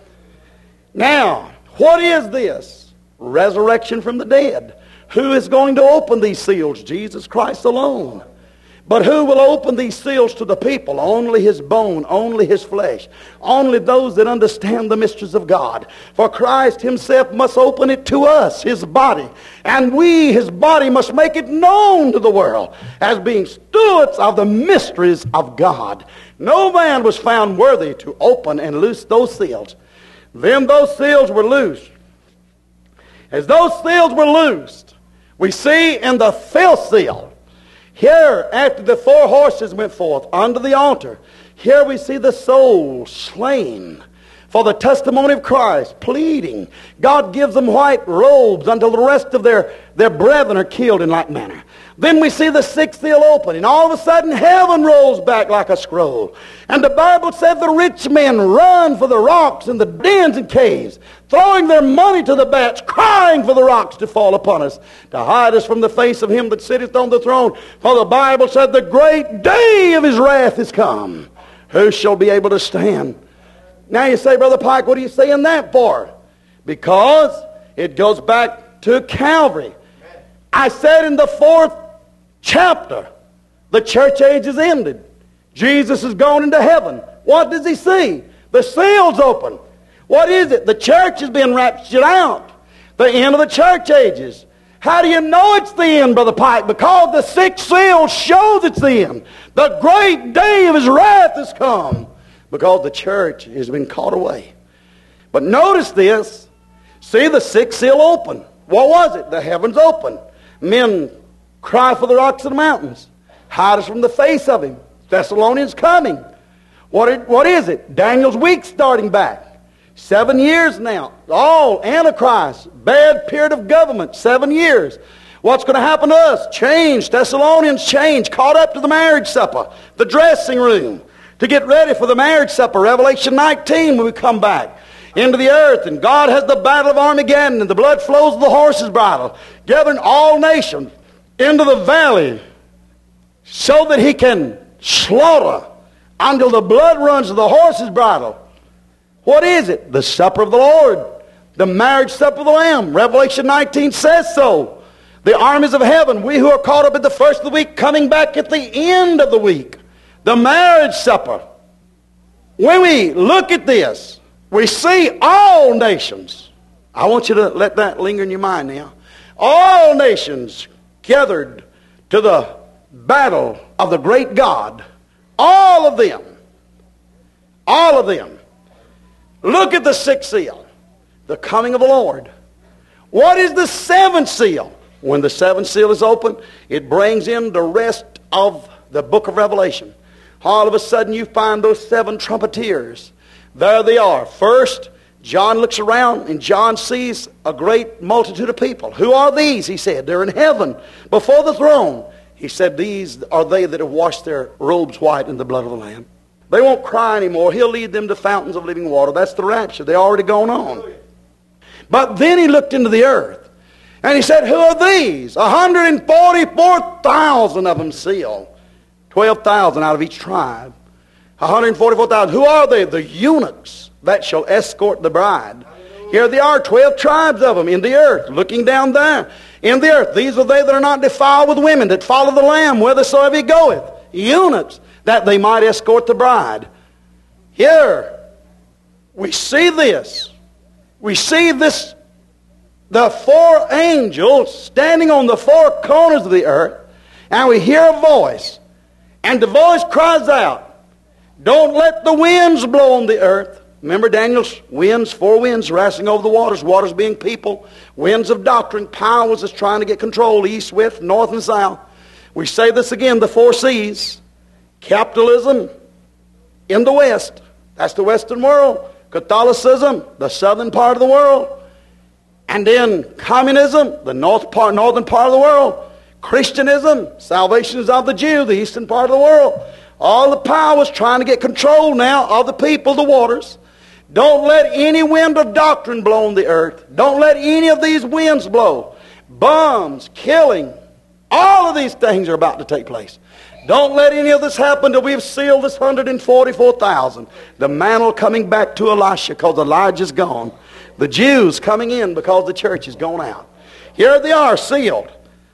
Speaker 1: Now, what is this? Resurrection from the dead. Who is going to open these seals? Jesus Christ alone. But who will open these seals to the people? Only his bone, only his flesh. Only those that understand the mysteries of God. For Christ himself must open it to us, his body. And we, his body, must make it known to the world as being stewards of the mysteries of God. No man was found worthy to open and loose those seals. Then those seals were loosed. As those seals were loosed, we see in the fifth seal, here, after the four horses went forth unto the altar, here we see the souls slain for the testimony of Christ, pleading. God gives them white robes until the rest of their, their brethren are killed in like manner. Then we see the sixth seal open, and all of a sudden heaven rolls back like a scroll. And the Bible said the rich men run for the rocks and the dens and caves, throwing their money to the bats, crying for the rocks to fall upon us, to hide us from the face of him that sitteth on the throne. For the Bible said the great day of his wrath is come. Who shall be able to stand? Now you say, Brother Pike, what are you saying that for? Because it goes back to Calvary. I said in the fourth chapter, the church age is ended. Jesus has gone into heaven. What does he see? The seal's open. What is it? The church is being raptured out. The end of the church ages. How do you know it's the end, Brother Pike? Because the sixth seal shows it's the end. The great day of his wrath has come. Because the church has been caught away. But notice this. See the sixth seal open. What was it? The heavens open. Men cry for the rocks of the mountains. Hide us from the face of him. Thessalonians coming. What, it, what is it? Daniel's week starting back. Seven years now. All Antichrist. Bad period of government. Seven years. What's going to happen to us? Change. Thessalonians change. Caught up to the marriage supper. The dressing room. To get ready for the marriage supper. Revelation nineteen when we come back into the earth. And God has the battle of Armageddon. And the blood flows of the horse's bridle. Gathering all nations into the valley. So that he can slaughter until the blood runs to the horse's bridle. What is it? The supper of the Lord. The marriage supper of the Lamb. Revelation nineteen says so. The armies of heaven, we who are caught up at the first of the week, coming back at the end of the week. The marriage supper. When we look at this, we see all nations. I want you to let that linger in your mind now. All nations gathered to the battle of the great God. All of them. All of them. Look at the sixth seal. The coming of the Lord. What is the seventh seal? When the seventh seal is open, it brings in the rest of the book of Revelation. All of a sudden you find those seven trumpeters. There they are. First, John looks around and John sees a great multitude of people. Who are these? He said. They're in heaven before the throne. He said, these are they that have washed their robes white in the blood of the Lamb. They won't cry anymore. He'll lead them to fountains of living water. That's the rapture. They're already gone on. But then he looked into the earth. And he said, who are these? one hundred forty-four thousand of them sealed. twelve thousand out of each tribe. one hundred forty-four thousand. Who are they? The eunuchs that shall escort the bride. Here they are, twelve tribes of them in the earth, looking down there in the earth. These are they that are not defiled with women, that follow the Lamb whithersoever he goeth. Eunuchs, that they might escort the bride. Here, we see this. We see this, the four angels standing on the four corners of the earth, and we hear a voice. And the voice cries out, don't let the winds blow on the earth. Remember Daniel's winds, four winds racing over the waters, waters being people, winds of doctrine, powers that's trying to get control, east, west, north, and south. We say this again, the four C's. Capitalism in the west, that's the western world. Catholicism, the southern part of the world. And then communism, the north part, northern part of the world. Christianism, salvation is of the Jew, the eastern part of the world. All the powers trying to get control now of the people, the waters. Don't let any wind of doctrine blow on the earth. Don't let any of these winds blow. Bombs, killing, all of these things are about to take place. Don't let any of this happen till we've sealed this one hundred forty-four thousand. The mantle coming back to Elisha because Elijah's gone. The Jews coming in because the church has gone out. Here they are, sealed.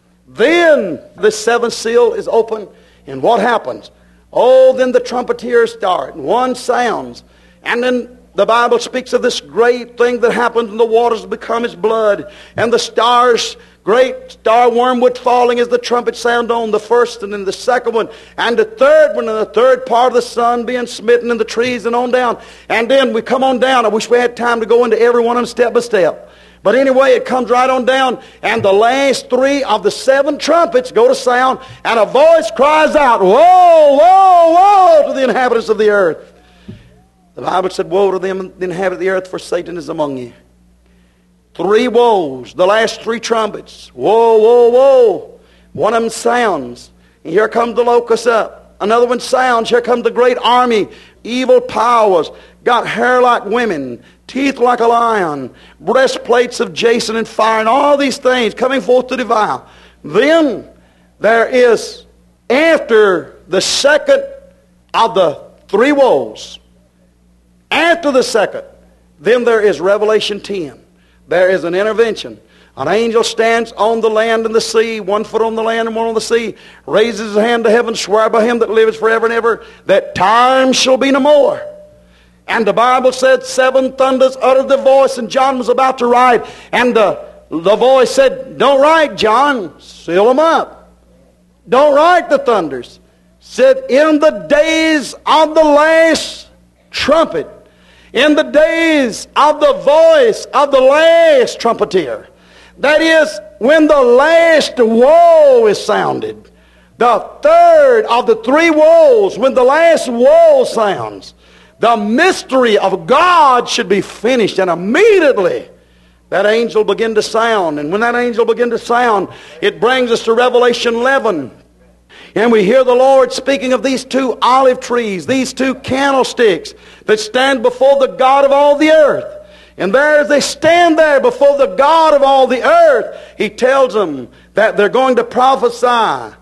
Speaker 1: Then the seventh seal is open, and what happens? Oh, then the trumpeters start, and one sounds, and then the Bible speaks of this great thing that happens, and the waters become as blood, and the stars, great star wormwood falling as the trumpet sound on the first and then the second one, and the third one, and the third part of the sun being smitten in the trees and on down. And then we come on down. I wish we had time to go into every one of them step by step. But anyway, it comes right on down, and the last three of the seven trumpets go to sound, and a voice cries out, woe, woe, woe to the inhabitants of the earth. The Bible said, woe to them that inhabit the earth, for Satan is among you. Three woes, the last three trumpets. Woe, woe, woe. One of them sounds, and here comes the locust up. Another one sounds, here comes the great army. Evil powers, got hair like women, teeth like a lion, breastplates of jacinth and fire, and all these things coming forth to devour. Then there is, after the second of the three woes, after the second, then there is Revelation ten. There is an intervention. An angel stands on the land and the sea, one foot on the land and one on the sea, raises his hand to heaven, swear by him that liveth forever and ever, that time shall be no more. And the Bible said seven thunders uttered the voice, and John was about to write. And the, the voice said, don't write, John, seal them up. Don't write the thunders. Said, in the days of the last trumpet, in the days of the voice of the last trumpeter, that is, when the last woe is sounded, the third of the three woes, when the last woe sounds, the mystery of God should be finished. And immediately that angel began to sound. And when that angel began to sound, it brings us to Revelation eleven. And we hear the Lord speaking of these two olive trees, these two candlesticks that stand before the God of all the earth. And there as they stand there before the God of all the earth, He tells them that they're going to prophesy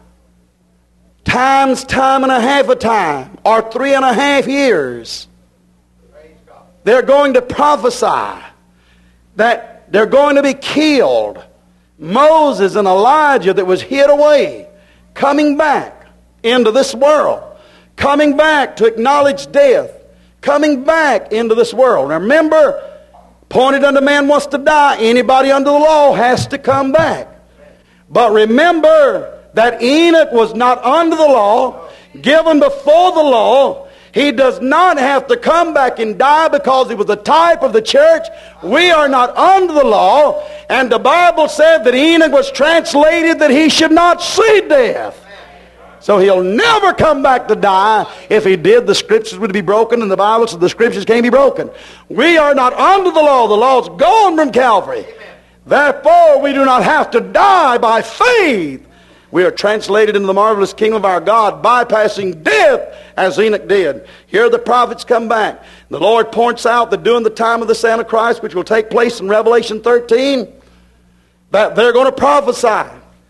Speaker 1: times time and a half a time, or three and a half years. They're going to prophesy that they're going to be killed. Moses and Elijah that was hid away, coming back into this world, coming back to acknowledge death, coming back into this world. Now remember, appointed unto man wants to die. Anybody under the law has to come back. But remember that Enoch was not under the law, given before the law. He does not have to come back and die because he was a type of the church. We are not under the law. And the Bible said that Enoch was translated that he should not see death. So he'll never come back to die. If he did, the scriptures would be broken, and the Bible says the scriptures can't be broken. We are not under the law. The law's gone from Calvary. Therefore, we do not have to die by faith. We are translated into the marvelous kingdom of our God, bypassing death as Enoch did. Here the prophets come back. The Lord points out that during the time of the Antichrist, which will take place in Revelation thirteen, that they're going to prophesy.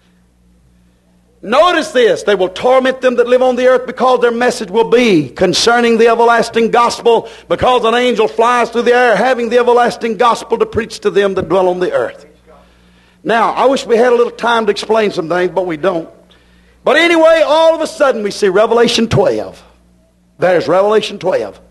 Speaker 1: Notice this, they will torment them that live on the earth, because their message will be concerning the everlasting gospel, because an angel flies through the air having the everlasting gospel to preach to them that dwell on the earth. Now, I wish we had a little time to explain some things, but we don't. But anyway, all of a sudden we see Revelation twelve. There's Revelation twelve.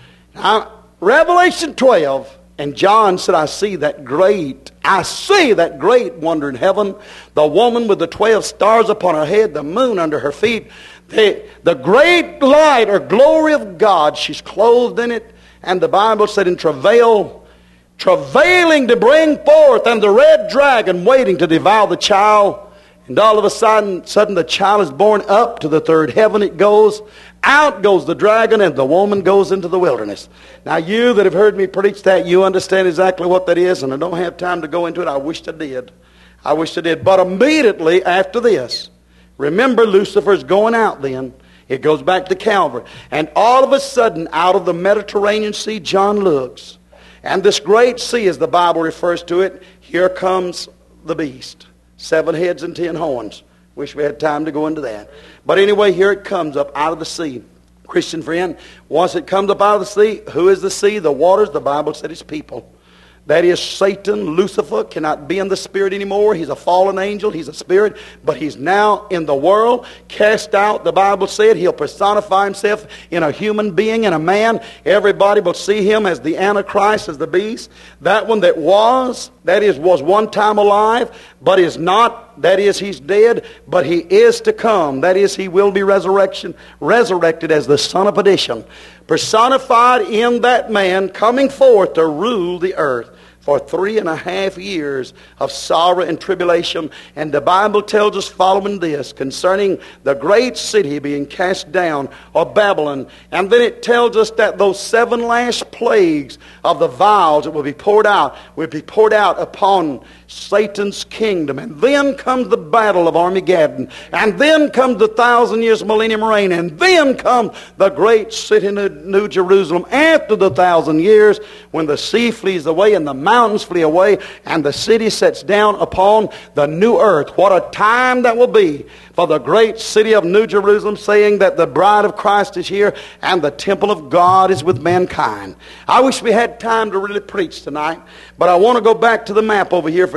Speaker 1: Now, Revelation twelve, and John said, I see that great, I see that great wonder in heaven, the woman with the twelve stars upon her head, the moon under her feet, the, the great light or glory of God, she's clothed in it, and the Bible said in travail, travailing to bring forth, and the red dragon waiting to devour the child. And all of a sudden, sudden the child is born. Up to the third heaven it goes. Out goes the dragon, and the woman goes into the wilderness. Now you that have heard me preach that, you understand exactly what that is, and I don't have time to go into it. I wish I did. I wish I did. But immediately after this, remember Lucifer's going out then. It goes back to Calvary. And all of a sudden, out of the Mediterranean Sea, John looks. And this great sea, as the Bible refers to it, here comes the beast. Seven heads and ten horns. Wish we had time to go into that. But anyway, here it comes up out of the sea. Christian friend, once it comes up out of the sea, who is the sea? The waters, the Bible said, it's people. That is Satan. Lucifer cannot be in the spirit anymore. He's a fallen angel. He's a spirit. But he's now in the world. Cast out, the Bible said. He'll personify himself in a human being, in a man. Everybody will see him as the Antichrist, as the beast. That one that was, that is, was one time alive, but is not. That is, he's dead, but he is to come. That is, he will be resurrection, resurrected as the son of perdition. Personified in that man coming forth to rule the earth for three and a half years of sorrow and tribulation. And the Bible tells us following this concerning the great city being cast down, or Babylon. And then it tells us that those seven last plagues of the vials that will be poured out will be poured out upon Satan's kingdom. And then comes the battle of Armageddon. And then comes the thousand years millennium reign. And then comes the great city New Jerusalem after the thousand years, when the sea flees away and the mountains flee away and the city sets down upon the new earth. What a time that will be for the great city of New Jerusalem, saying that the bride of Christ is here and the temple of God is with mankind. I wish we had time to really preach tonight, but I want to go back to the map over here for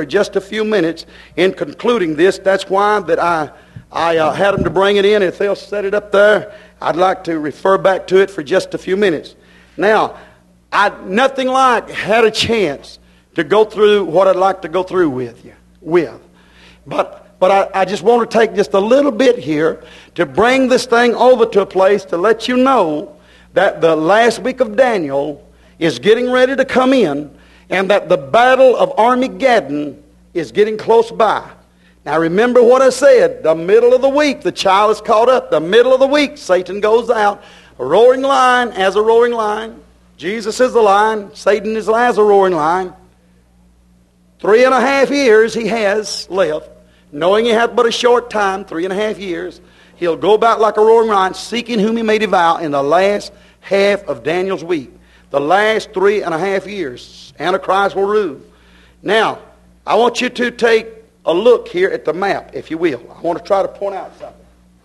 Speaker 1: for just a few minutes in concluding this. That's why that I, I uh, had them to bring it in. If they'll set it up there, I'd like to refer back to it for just a few minutes. Now, I nothing like had a chance to go through what I'd like to go through with you. With. But, but I, I just want to take just a little bit here to bring this thing over to a place to let you know that the last week of Daniel is getting ready to come in, and that the battle of Armageddon is getting close by. Now remember what I said, the middle of the week, the child is caught up. The middle of the week, Satan goes out, a roaring lion as a roaring lion. Jesus is the lion, Satan is as a roaring lion. Three and a half years he has left, knowing he hath but a short time, three and a half years. He'll go about like a roaring lion, seeking whom he may devour in the last half of Daniel's week. The last three and a half years, Antichrist will rule. Now, I want you to take a look here at the map, if you will. I want to try to point out something.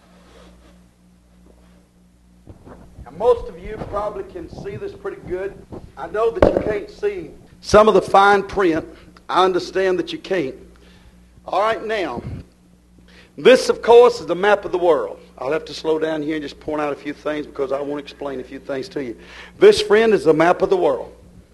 Speaker 1: Now, most of you probably can see this pretty good. I know that you can't see some of the fine print. I understand that you can't. All right, now, this, of course, is the map of the world. I'll have to slow down here and just point out a few things because I want to explain a few things to you. This, friend, is the map of the world.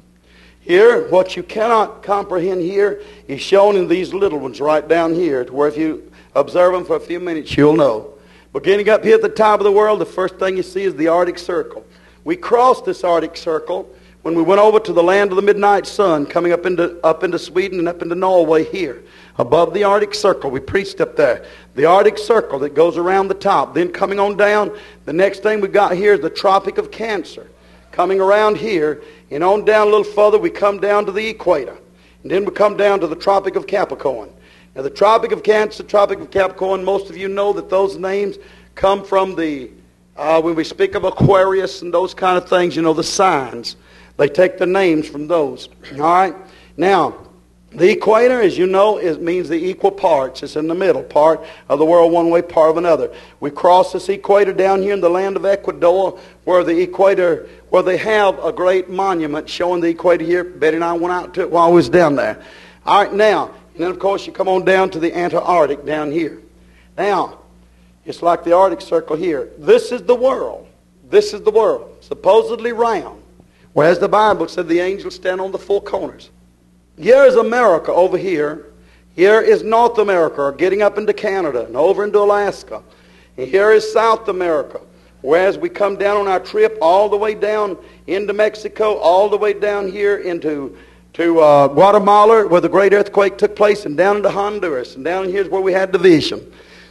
Speaker 1: Here, what you cannot comprehend here is shown in these little ones right down here, to where if you observe them for a few minutes, you'll know. Beginning up here at the top of the world, the first thing you see is the Arctic Circle. We crossed this Arctic Circle when we went over to the land of the midnight sun, coming up into, up into Sweden and up into Norway here. Above the Arctic Circle, we preached up there. The Arctic Circle that goes around the top. Then coming on down, the next thing we got here is the Tropic of Cancer. Coming around here, and on down a little further, we come down to the equator. And then we come down to the Tropic of Capricorn. Now the Tropic of Cancer, Tropic of Capricorn, most of you know that those names come from the, uh, when we speak of Aquarius and those kind of things, you know, the signs. They take the names from those. All right? Now, the equator, as you know, is, means the equal parts. It's in the middle, part of the world one way, part of another. We cross this equator down here in the land of Ecuador, where the equator, where they have a great monument showing the equator here. Betty and I went out to it while I was down there. All right, now, and then of course you come on down to the Antarctic down here. Now, it's like the Arctic Circle here. This is the world. This is the world, supposedly round. Whereas the Bible said the angels stand on the four corners. Here is America over here. Here is North America, getting up into Canada and over into Alaska. And here is South America. Whereas we come down on our trip all the way down into Mexico, all the way down here into to uh, Guatemala, where the great earthquake took place, and down into Honduras, and down here's where we had division.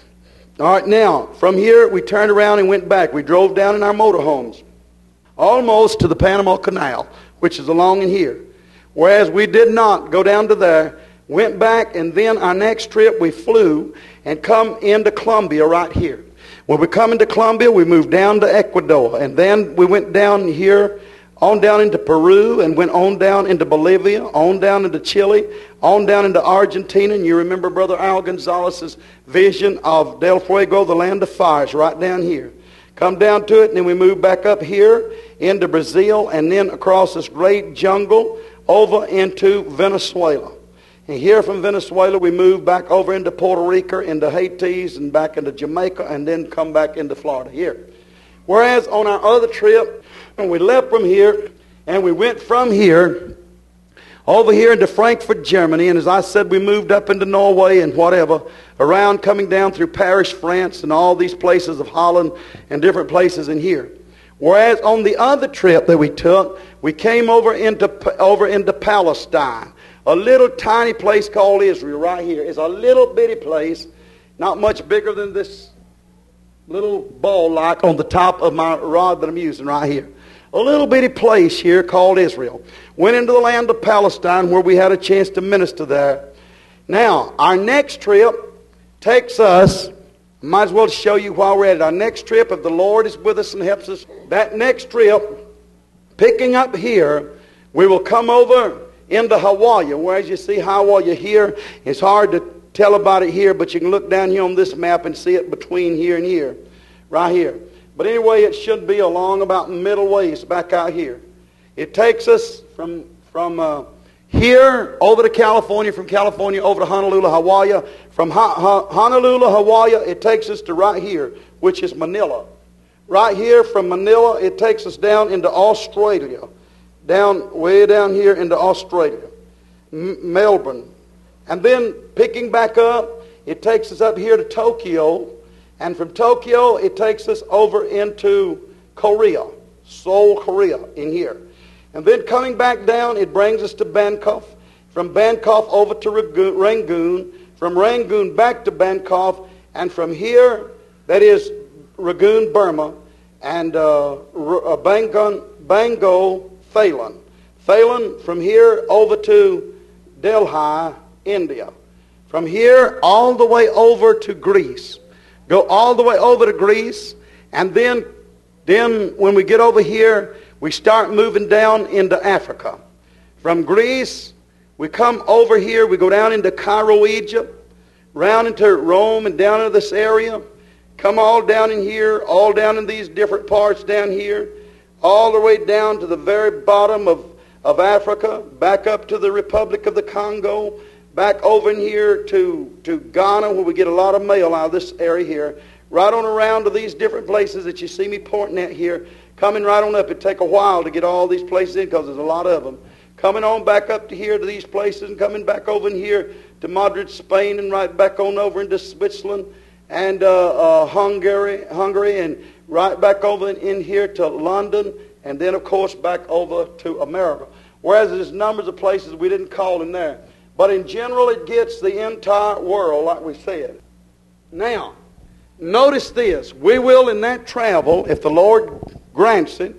Speaker 1: All right, now, from here we turned around and went back. We drove down in our motorhomes, almost to the Panama Canal, which is along in here. Whereas we did not go down to there, went back, and then our next trip we flew and come into Colombia right here. When we come into Colombia, we moved down to Ecuador, and then we went down here, on down into Peru, and went on down into Bolivia, on down into Chile, on down into Argentina. And you remember Brother Al Gonzalez's vision of Del Fuego, the land of fires, right down here. Come down to it, and then we moved back up here into Brazil, and then across this great jungle over into Venezuela. And here from Venezuela we moved back over into Puerto Rico, into Haiti, and back into Jamaica, and then come back into Florida here. Whereas on our other trip, when we left from here, and we went from here over here into Frankfurt, Germany, and as I said, we moved up into Norway and whatever, around coming down through Paris, France, and all these places of Holland and different places in here. Whereas on the other trip that we took, we came over into over into Palestine, a little tiny place called Israel right here. It's a little bitty place, not much bigger than this little ball like on the top of my rod that I'm using right here. A little bitty place here called Israel. Went into the land of Palestine where we had a chance to minister there. Now, our next trip takes us, might as well show you while we're at it. Our next trip, if the Lord is with us and helps us, that next trip, picking up here, we will come over into Hawaii. Whereas you see Hawaii here, it's hard to tell about it here, but you can look down here on this map and see it between here and here, right here. But anyway, it should be along about middle ways back out here. It takes us from from uh, here over to California, from California over to Honolulu, Hawaii. From ha- ha- Honolulu, Hawaii, it takes us to right here, which is Manila. Right here from Manila, it takes us down into Australia. Down, way down here into Australia. M- Melbourne. And then picking back up, it takes us up here to Tokyo. And from Tokyo, it takes us over into Korea. Seoul, Korea, in here. And then coming back down, it brings us to Bangkok. From Bangkok over to Rangoon. From Rangoon back to Bangkok. And from here, that is Rangoon, Burma. And uh, Bangon, Bango, Thailand. Thailand from here over to Delhi, India. From here all the way over to Greece. Go all the way over to Greece. And then, then when we get over here, we start moving down into Africa. From Greece, we come over here, we go down into Cairo, Egypt, round into Rome and down into this area. Come all down in here, all down in these different parts down here, all the way down to the very bottom of, of Africa, back up to the Republic of the Congo, back over in here to, to Ghana, where we get a lot of mail out of this area here, right on around to these different places that you see me pointing at here. Coming right on up. It'd take a while to get all these places in because there's a lot of them. Coming on back up to here to these places and coming back over in here to Madrid, Spain, and right back on over into Switzerland and uh, uh, Hungary, Hungary, and right back over in, in here to London, and then, of course, back over to America. Whereas there's numbers of places we didn't call in there. But in general, it gets the entire world, like we said. Now, notice this. We will, in that travel, if the Lord grants it,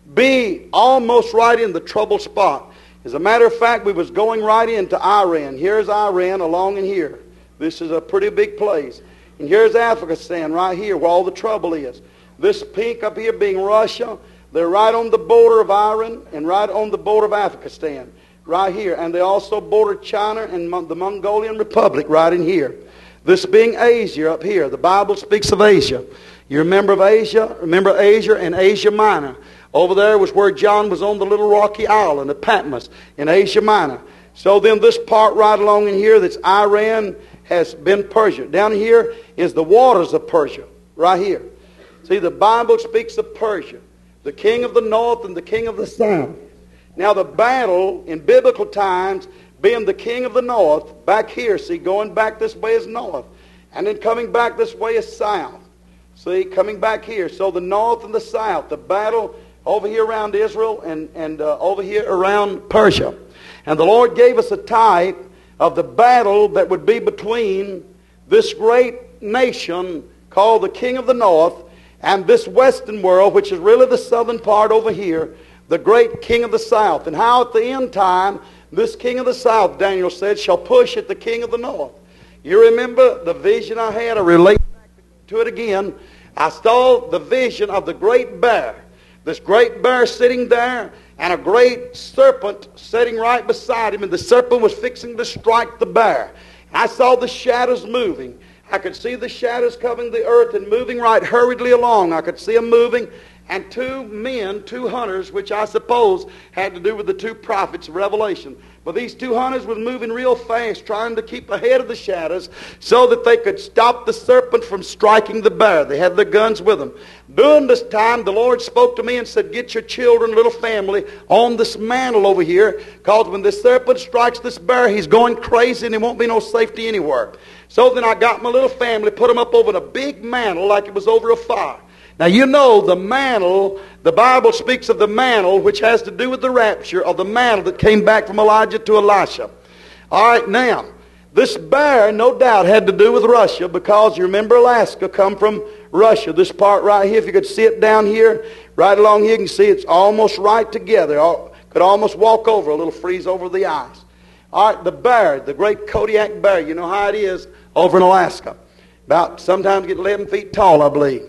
Speaker 1: be almost right in the trouble spot. As a matter of fact, we was going right into Iran. Here's Iran along in here. This is a pretty big place. And here's Afghanistan right here where all the trouble is. This pink up here being Russia. They're right on the border of Iran and right on the border of Afghanistan. Right here. And they also border China and the Mongolian Republic right in here. This being Asia up here. The Bible speaks of Asia. You remember of Asia? Remember Asia and Asia Minor. Over there was where John was on the little rocky island of Patmos in Asia Minor. So then this part right along in here that's Iran has been Persia. Down here is the waters of Persia. Right here. See, the Bible speaks of Persia. The king of the north and the king of the south. Now the battle in biblical times being the king of the north, back here, see, going back this way is north. And then coming back this way is south. See, coming back here. So the north and the south, the battle over here around Israel and, and uh, over here around Persia. And the Lord gave us a type of the battle that would be between this great nation called the king of the north and this western world, which is really the southern part over here, the great king of the south. And how at the end time, this king of the south, Daniel said, shall push at the king of the north. You remember the vision I had? I relate to it again. I saw the vision of the great bear. This great bear sitting there and a great serpent sitting right beside him. And the serpent was fixing to strike the bear. I saw the shadows moving. I could see the shadows covering the earth and moving right hurriedly along. I could see them moving. And two men, two hunters, which I suppose had to do with the two prophets of Revelation. But these two hunters were moving real fast, trying to keep ahead of the shadows so that they could stop the serpent from striking the bear. They had their guns with them. During this time, the Lord spoke to me and said, get your children, little family, on this mantle over here, because when this serpent strikes this bear, he's going crazy and there won't be no safety anywhere. So then I got my little family, put them up over a big mantle like it was over a fire. Now you know the mantle, the Bible speaks of the mantle which has to do with the rapture of the mantle that came back from Elijah to Elisha. All right, now, this bear no doubt had to do with Russia because you remember Alaska come from Russia. This part right here, if you could see it down here, right along here, you can see it's almost right together. Could almost walk over, a little freeze over the ice. All right, the bear, the great Kodiak bear, you know how it is over in Alaska. About sometimes get eleven feet tall, I believe.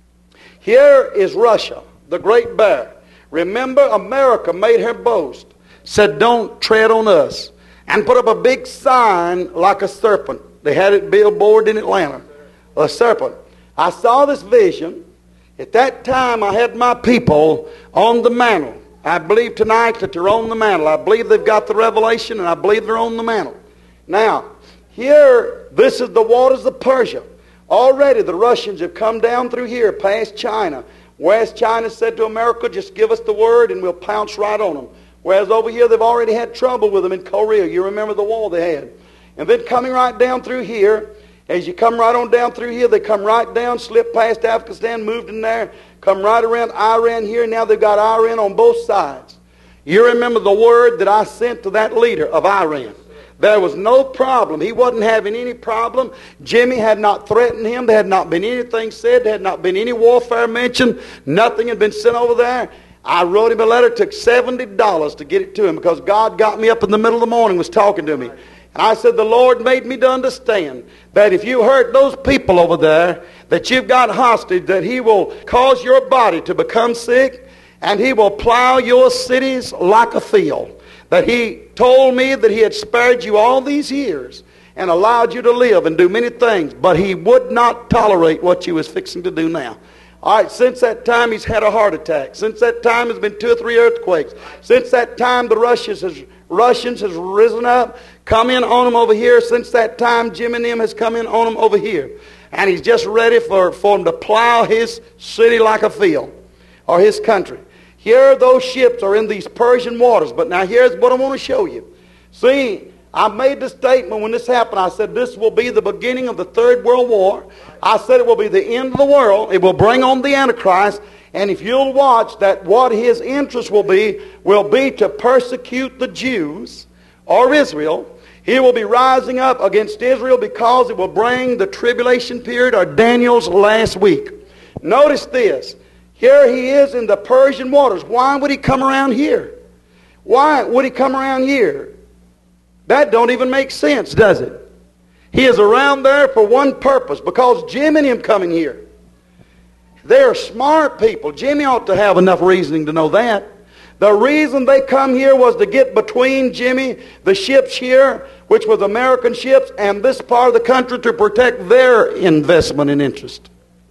Speaker 1: Here is Russia, the great bear. Remember, America made her boast, said, don't tread on us, and put up a big sign like a serpent. They had it billboard in Atlanta, a serpent. I saw this vision. At that time, I had my people on the mantle. I believe tonight that they're on the mantle. I believe they've got the revelation, and I believe they're on the mantle. Now, here, this is the waters of Persia. Already the Russians have come down through here, past China. West China said to America, just give us the word and we'll pounce right on them. Whereas over here, they've already had trouble with them in Korea. You remember the war they had. And then coming right down through here, as you come right on down through here, they come right down, slip past Afghanistan, moved in there, come right around Iran here. Now they've got Iran on both sides. You remember the word that I sent to that leader of Iran. There was no problem. He wasn't having any problem. Jimmy had not threatened him. There had not been anything said. There had not been any warfare mentioned. Nothing had been sent over there. I wrote him a letter. It took seventy dollars to get it to him because God got me up in the middle of the morning and was talking to me. And I said, the Lord made me to understand that if you hurt those people over there that you've got hostage, that He will cause your body to become sick and He will plow your cities like a field. That He told me that He had spared you all these years and allowed you to live and do many things, but He would not tolerate what you was fixing to do now. All right, since that time he's had a heart attack. Since that time there's been two or three earthquakes. Since that time the Russians has, Russians has risen up, come in on them over here. Since that time Jim and them has come in on them over here. And he's just ready for, for them to plow his city like a field, or his country. Here those ships are in these Persian waters. But now here's what I want to show you. See, I made the statement when this happened. I said this will be the beginning of the Third World War. I said it will be the end of the world. It will bring on the Antichrist. And if you'll watch that what his interest will be, will be to persecute the Jews or Israel. He will be rising up against Israel because it will bring the tribulation period or Daniel's last week. Notice this. Here he is in the Persian waters. Why would he come around here? Why would he come around here? That don't even make sense, does it? He is around there for one purpose, because Jim and him coming here. They're smart people. Jimmy ought to have enough reasoning to know that. The reason they come here was to get between Jimmy, the ships here, which was American ships, and this part of the country to protect their investment and interest.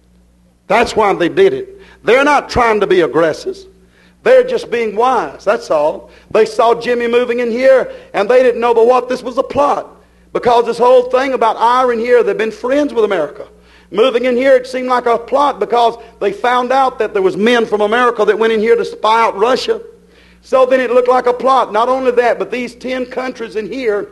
Speaker 1: That's why they did it. They're not trying to be aggressors. They're just being wise, that's all. They saw Jimmy moving in here, and they didn't know but what this was a plot. Because this whole thing about Iran here, they've been friends with America. Moving in here, it seemed like a plot because they found out that there was men from America that went in here to spy out Russia. So then it looked like a plot. Not only that, but these ten countries in here,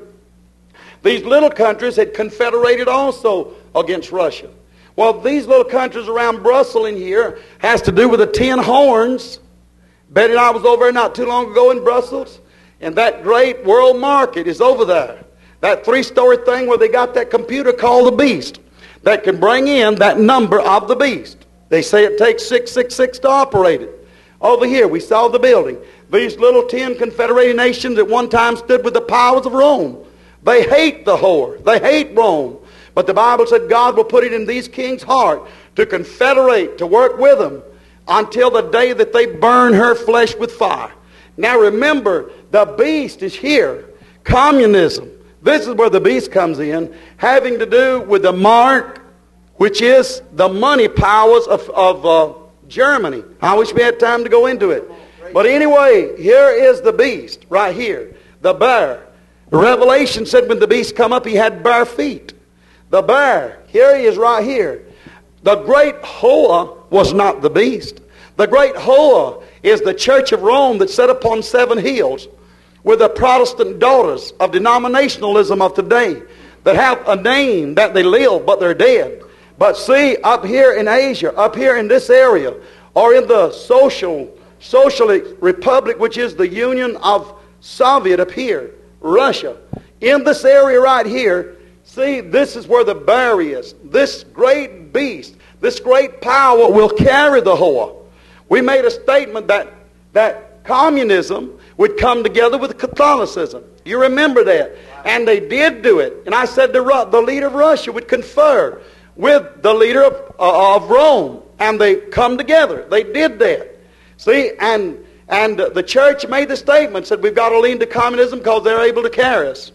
Speaker 1: these little countries had confederated also against Russia. Well, these little countries around Brussels in here has to do with the ten horns. Betty and I was over there not too long ago in Brussels, and that great world market is over there. That three-story thing where they got that computer called the Beast that can bring in that number of the beast. They say it takes six six six to operate it. Over here, we saw the building. These little ten confederated nations at one time stood with the powers of Rome. They hate the whore. They hate Rome. But the Bible said God will put it in these kings' heart to confederate, to work with them until the day that they burn her flesh with fire. Now remember, the beast is here. Communism. This is where the beast comes in, having to do with the mark, which is the money powers of, of uh, Germany. I wish we had time to go into it. But anyway, here is the beast, right here. The bear. Revelation said when the beast come up, he had bare feet. The bear, here he is right here. The great Hoa was not the beast. The great Hoa is the Church of Rome that sat upon seven hills with the Protestant daughters of denominationalism of today that have a name that they live but they're dead. But see, up here in Asia, up here in this area, or in the social socialist republic, which is the Union of Soviet up here, Russia, in this area right here, see, this is where the bear is. This great beast, this great power will carry the Hoa. We made a statement that, that communism would come together with Catholicism. You remember that. And they did do it. And I said the, the leader of Russia would confer with the leader of, uh, of Rome. And they come together. They did that. See, and, and the church made the statement, said we've got to lean to communism because they're able to carry us.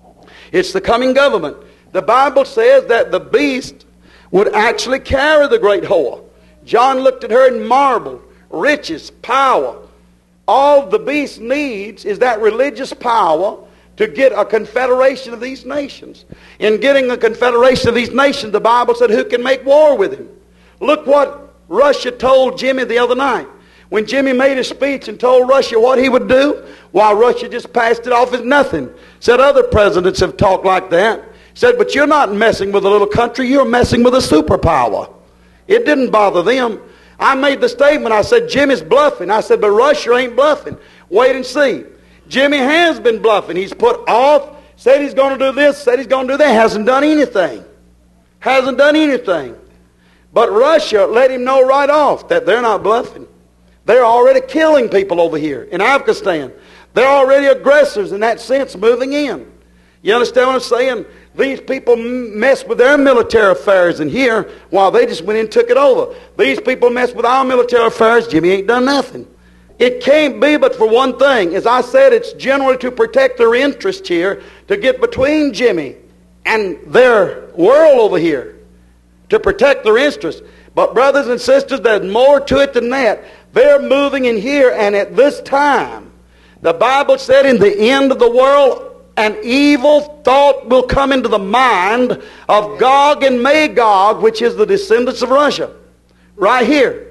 Speaker 1: It's the coming government. The Bible says that the beast would actually carry the great Hoa. John looked at her and marveled. Riches, power, all the beast needs is that religious power to get a confederation of these nations. In getting a confederation of these nations, the Bible said, who can make war with him? Look what Russia told Jimmy the other night. When Jimmy made a speech and told Russia what he would do, while Russia just passed it off as nothing. Said other presidents have talked like that. Said, but you're not messing with a little country, you're messing with a superpower. It didn't bother them. I made the statement, I said, Jimmy's bluffing. I said, but Russia ain't bluffing. Wait and see. Jimmy has been bluffing. He's put off, said he's going to do this, said he's going to do that. Hasn't done anything. Hasn't done anything. But Russia let him know right off that they're not bluffing. They're already killing people over here in Afghanistan. They're already aggressors in that sense, moving in. You understand what I'm saying? These people mess with their military affairs in here while they just went in and took it over. These people mess with our military affairs. Jimmy ain't done nothing. It can't be but for one thing. As I said, it's generally to protect their interest here, to get between Jimmy and their world over here, to protect their interest. But brothers and sisters, there's more to it than that. They're moving in here, and at this time, the Bible said in the end of the world, an evil thought will come into the mind of Gog and Magog, which is the descendants of Russia, right here.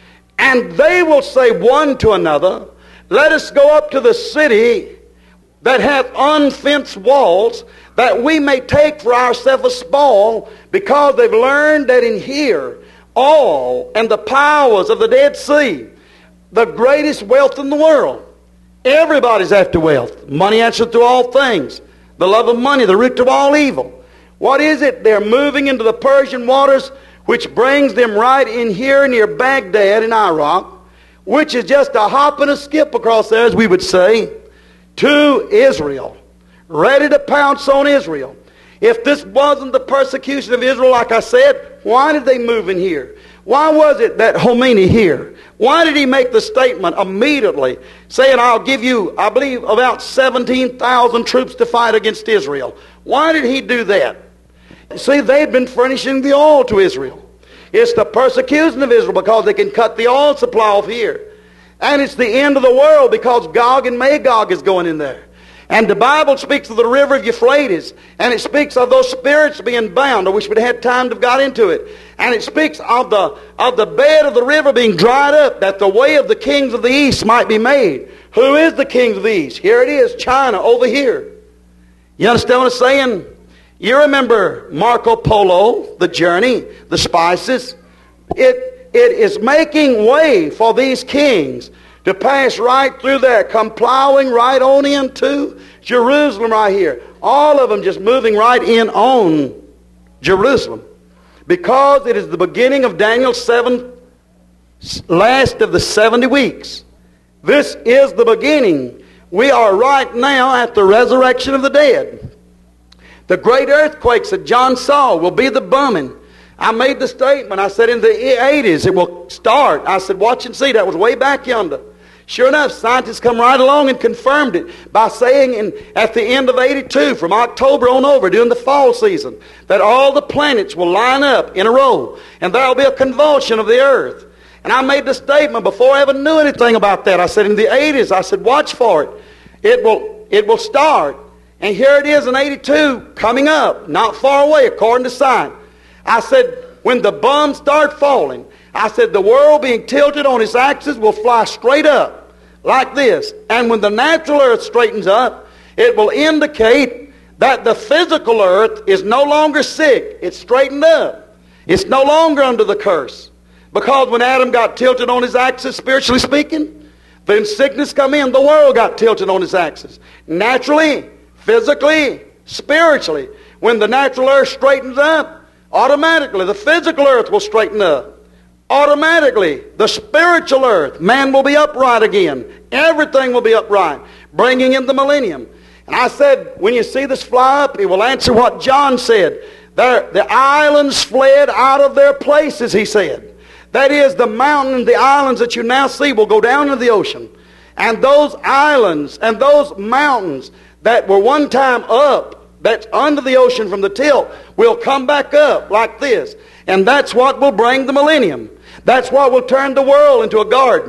Speaker 1: And they will say one to another, let us go up to the city that hath unfenced walls, that we may take for ourselves a spoil, because they've learned that in here all and the powers of the Dead Sea, the greatest wealth in the world. Everybody's after wealth. Money answers to all things. The love of money, the root of all evil. What is it? They're moving into the Persian waters, which brings them right in here near Baghdad in Iraq, which is just a hop and a skip across there, as we would say, to Israel. Ready to pounce on Israel. If this wasn't the persecution of Israel, like I said, why did they move in here? Why was it that Khomeini here? Why did he make the statement immediately saying, I'll give you, I believe, about seventeen thousand troops to fight against Israel? Why did he do that? See, they'd been furnishing the oil to Israel. It's the persecution of Israel because they can cut the oil supply off here. And it's the end of the world because Gog and Magog is going in there. And the Bible speaks of the river of Euphrates, and it speaks of those spirits being bound. I wish we'd had time to have got into it. And it speaks of the, of the bed of the river being dried up, that the way of the kings of the east might be made. Who is the kings of the east? Here it is, China, over here. You understand what I'm saying? You remember Marco Polo, the journey, the spices. It, it is making way for these kings to pass right through there, come plowing right on into Jerusalem right here. All of them just moving right in on Jerusalem. Because it is the beginning of Daniel's seven, last of the seventy weeks. This is the beginning. We are right now at the resurrection of the dead. The great earthquakes that John saw will be the bombing. I made the statement. I said in the eighties it will start. I said, watch and see. That was way back yonder. Sure enough, scientists come right along and confirmed it by saying in, at the end of eighty-two, from October on over, during the fall season, that all the planets will line up in a row, and there will be a convulsion of the earth. And I made the statement before I ever knew anything about that. I said in the eighties, I said, watch for it. It will, it will start. And here it is in eighty-two, coming up, not far away, according to science. I said, when the bombs start falling, I said, the world being tilted on its axis will fly straight up like this. And when the natural earth straightens up, it will indicate that the physical earth is no longer sick. It's straightened up. It's no longer under the curse. Because when Adam got tilted on his axis, spiritually speaking, then sickness come in. The world got tilted on its axis. Naturally, physically, spiritually. When the natural earth straightens up, automatically the physical earth will straighten up. Automatically, the spiritual earth, man will be upright again. Everything will be upright, bringing in the millennium. And I said, when you see this fly up, it will answer what John said. There, the islands fled out of their places, he said. That is, the mountain and the islands that you now see will go down into the ocean. And those islands and those mountains that were one time up, that's under the ocean from the tilt, will come back up like this. And that's what will bring the millennium. That's what will turn the world into a garden.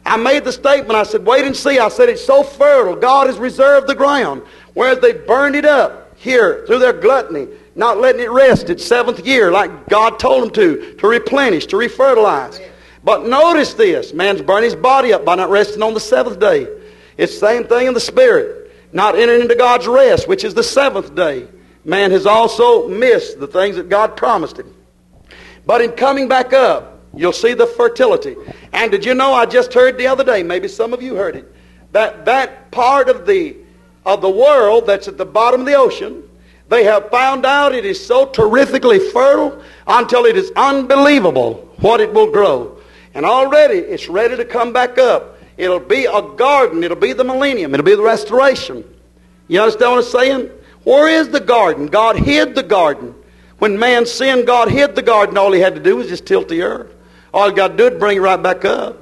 Speaker 1: I made the statement, I said, wait and see. I said, it's so fertile. God has reserved the ground. Whereas they burned it up here through their gluttony, not letting it rest its seventh year like God told them to, to replenish, to refertilize. But notice this, man's burning his body up by not resting on the seventh day. It's the same thing in the spirit. Not entering into God's rest, which is the seventh day. Man has also missed the things that God promised him. But in coming back up, you'll see the fertility. And did you know, I just heard the other day, maybe some of you heard it, that that part of the, of the world that's at the bottom of the ocean, they have found out it is so terrifically fertile until it is unbelievable what it will grow. And already it's ready to come back up. It'll be a garden. It'll be the millennium. It'll be the restoration. You understand what I'm saying? Where is the garden? God hid the garden. When man sinned, God hid the garden. All he had to do was just tilt the earth. All he got to do is bring it right back up.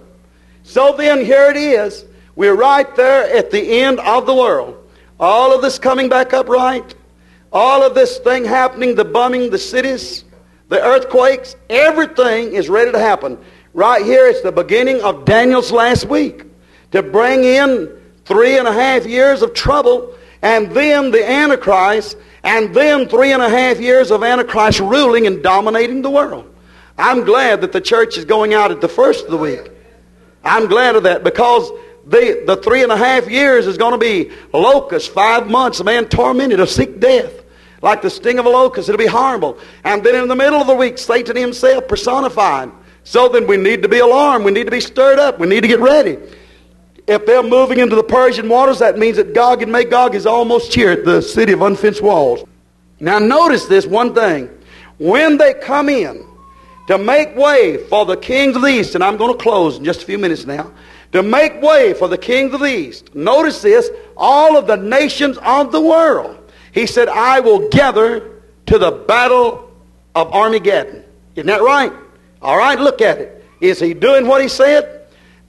Speaker 1: So then here it is. We're right there at the end of the world. All of this coming back up right. All of this thing happening, the bombing, the cities, the earthquakes, everything is ready to happen. Right here, it's the beginning of Daniel's last week. To bring in three and a half years of trouble, and then the Antichrist, and then three and a half years of Antichrist ruling and dominating the world. I'm glad that the church is going out at the first of the week. I'm glad of that, because the, the three and a half years is going to be locusts, five months, a man tormented of sick death. Like the sting of a locust, it'll be horrible. And then in the middle of the week, Satan himself personified. So then we need to be alarmed. We need to be stirred up. We need to get ready. If they're moving into the Persian waters, that means that Gog and Magog is almost here at the city of unfenced walls. Now notice this one thing. When they come in to make way for the kings of the east, and I'm going to close in just a few minutes now, to make way for the kings of the east, notice this, all of the nations of the world. He said, I will gather to the battle of Armageddon. Isn't that right? All right, look at it. Is he doing what he said?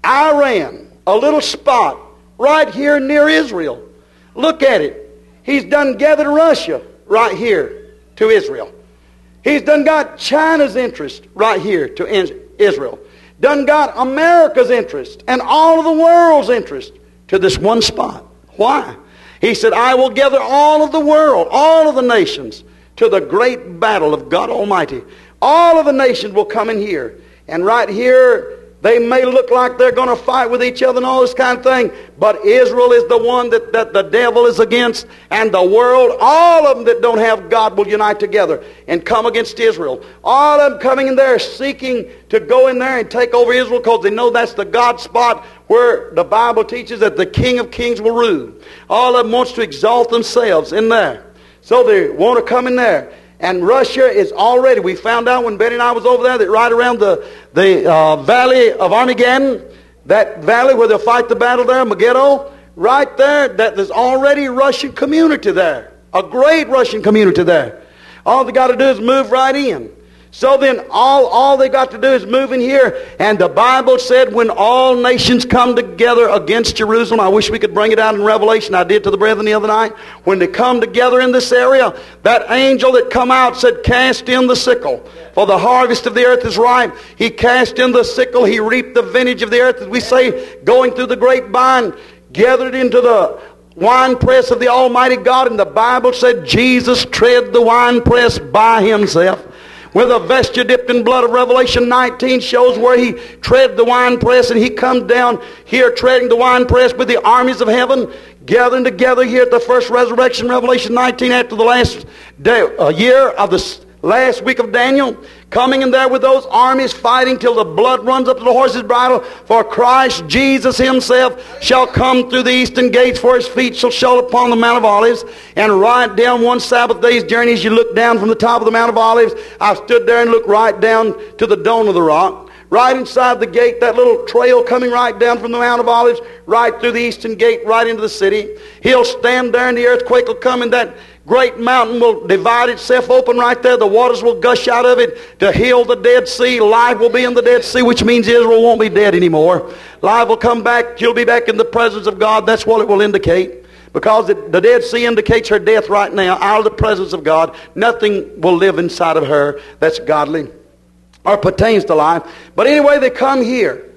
Speaker 1: Iran, a little spot right here near Israel. Look at it. He's done gathered Russia right here to Israel. He's done got China's interest right here to Israel. Done got America's interest and all of the world's interest to this one spot. Why? He said, I will gather all of the world, all of the nations, to the great battle of God Almighty. All of the nations will come in here. And right here, they may look like they're going to fight with each other and all this kind of thing. But Israel is the one that, that the devil is against. And the world, all of them that don't have God will unite together and come against Israel. All of them coming in there seeking to go in there and take over Israel because they know that's the God spot where the Bible teaches that the King of Kings will rule. All of them wants to exalt themselves in there. So they want to come in there. And Russia is already, we found out when Betty and I was over there, that right around the, the uh, valley of Armageddon, that valley where they'll fight the battle there, Megiddo, right there, that there's already a Russian community there. A great Russian community there. All they got to do is move right in. So then all, all they got to do is move in here. And the Bible said when all nations come together against Jerusalem, I wish we could bring it out in Revelation. I did to the brethren the other night. When they come together in this area, that angel that come out said, cast in the sickle. For the harvest of the earth is ripe. He cast in the sickle. He reaped the vintage of the earth. As we say, going through the grapevine, gathered into the winepress of the Almighty God. And the Bible said Jesus tread the winepress by himself. With a vesture dipped in blood of Revelation nineteen shows where he tread the winepress, and he comes down here treading the winepress with the armies of heaven gathering together here at the first resurrection, Revelation nineteen, after the last day, a year of the last week of Daniel, coming in there with those armies fighting till the blood runs up to the horse's bridle. For Christ Jesus himself shall come through the eastern gates, for his feet shall show upon the Mount of Olives. And right down one Sabbath day's journey, as you look down from the top of the Mount of Olives, I stood there and looked right down to the dome of the rock. Right inside the gate, that little trail coming right down from the Mount of Olives, right through the eastern gate, right into the city. He'll stand there and the earthquake will come, and that great mountain will divide itself open right there. The waters will gush out of it to heal the Dead Sea. Life will be in the Dead Sea, which means Israel won't be dead anymore. Life will come back. She'll be back in the presence of God. That's what it will indicate. Because it, the Dead Sea indicates her death right now, out of the presence of God. Nothing will live inside of her that's godly or pertains to life. But anyway, they come here.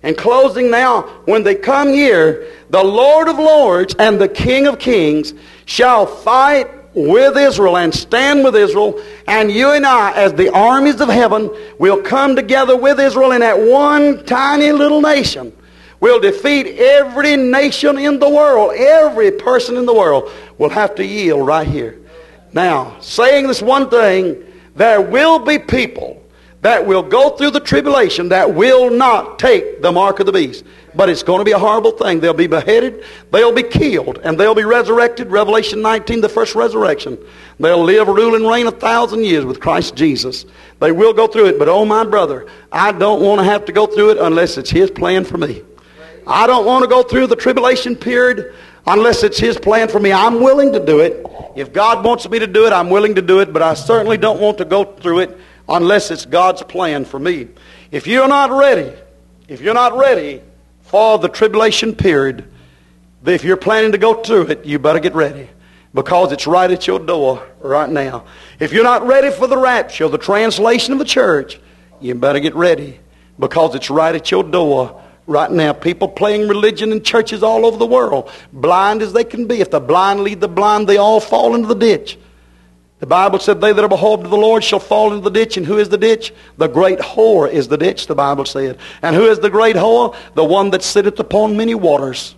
Speaker 1: In closing now, when they come here, the Lord of Lords and the King of Kings shall fight with Israel and stand with Israel, and you and I, as the armies of heaven, will come together with Israel in that one tiny little nation. We'll defeat every nation in the world. Every person in the world will have to yield right here. Now, saying this one thing, there will be people that will go through the tribulation that will not take the mark of the beast. But it's going to be a horrible thing. They'll be beheaded, they'll be killed, and they'll be resurrected. Revelation nineteen, the first resurrection. They'll live, rule, and reign a thousand years with Christ Jesus. They will go through it, but oh my brother, I don't want to have to go through it unless it's His plan for me. I don't want to go through the tribulation period unless it's His plan for me. I'm willing to do it. If God wants me to do it, I'm willing to do it, but I certainly don't want to go through it unless it's God's plan for me. If you're not ready, if you're not ready for the tribulation period, if you're planning to go through it, you better get ready, because it's right at your door right now. If you're not ready for the rapture, the translation of the church, you better get ready, because it's right at your door right now. People playing religion in churches all over the world, blind as they can be. If the blind lead the blind, they all fall into the ditch. The Bible said, they that are beholden to the Lord shall fall into the ditch. And who is the ditch? The great whore is the ditch, the Bible said. And who is the great whore? The one that sitteth upon many waters.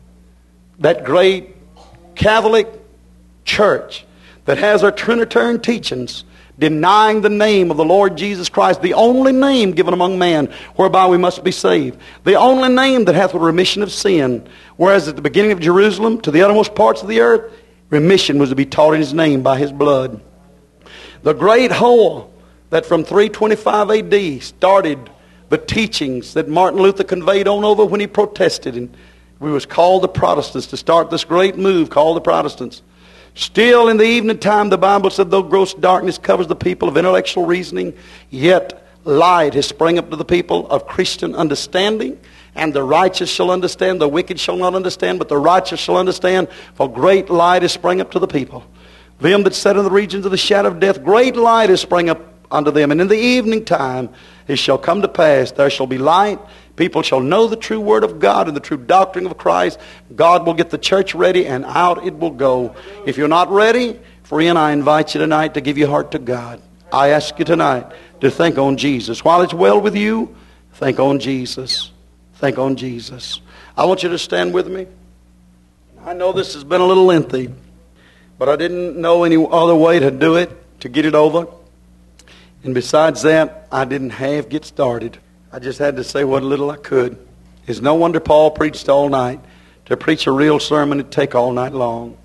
Speaker 1: That great Catholic church that has our Trinitarian teachings, denying the name of the Lord Jesus Christ, the only name given among man whereby we must be saved. The only name that hath a remission of sin. Whereas at the beginning of Jerusalem, to the uttermost parts of the earth, remission was to be taught in His name by His blood. The great whore that from three twenty-five A D started the teachings that Martin Luther conveyed on over when he protested, and we was called the Protestants to start this great move called the Protestants. Still in the evening time, the Bible said, though gross darkness covers the people of intellectual reasoning, yet light has sprung up to the people of Christian understanding. And the righteous shall understand, the wicked shall not understand, but the righteous shall understand, for great light is sprung up to the people. Them that sat in the regions of the shadow of death, great light is sprung up unto them. And in the evening time it shall come to pass, there shall be light. People shall know the true word of God and the true doctrine of Christ. God will get the church ready, and out it will go. If you're not ready, friend, I invite you tonight to give your heart to God. I ask you tonight to think on Jesus. While it's well with you, think on Jesus. Think on Jesus. I want you to stand with me. I know this has been a little lengthy, but I didn't know any other way to do it, to get it over. And besides that, I didn't half get started. I just had to say what little I could. It's no wonder Paul preached all night. To preach a real sermon, it'd take all night long.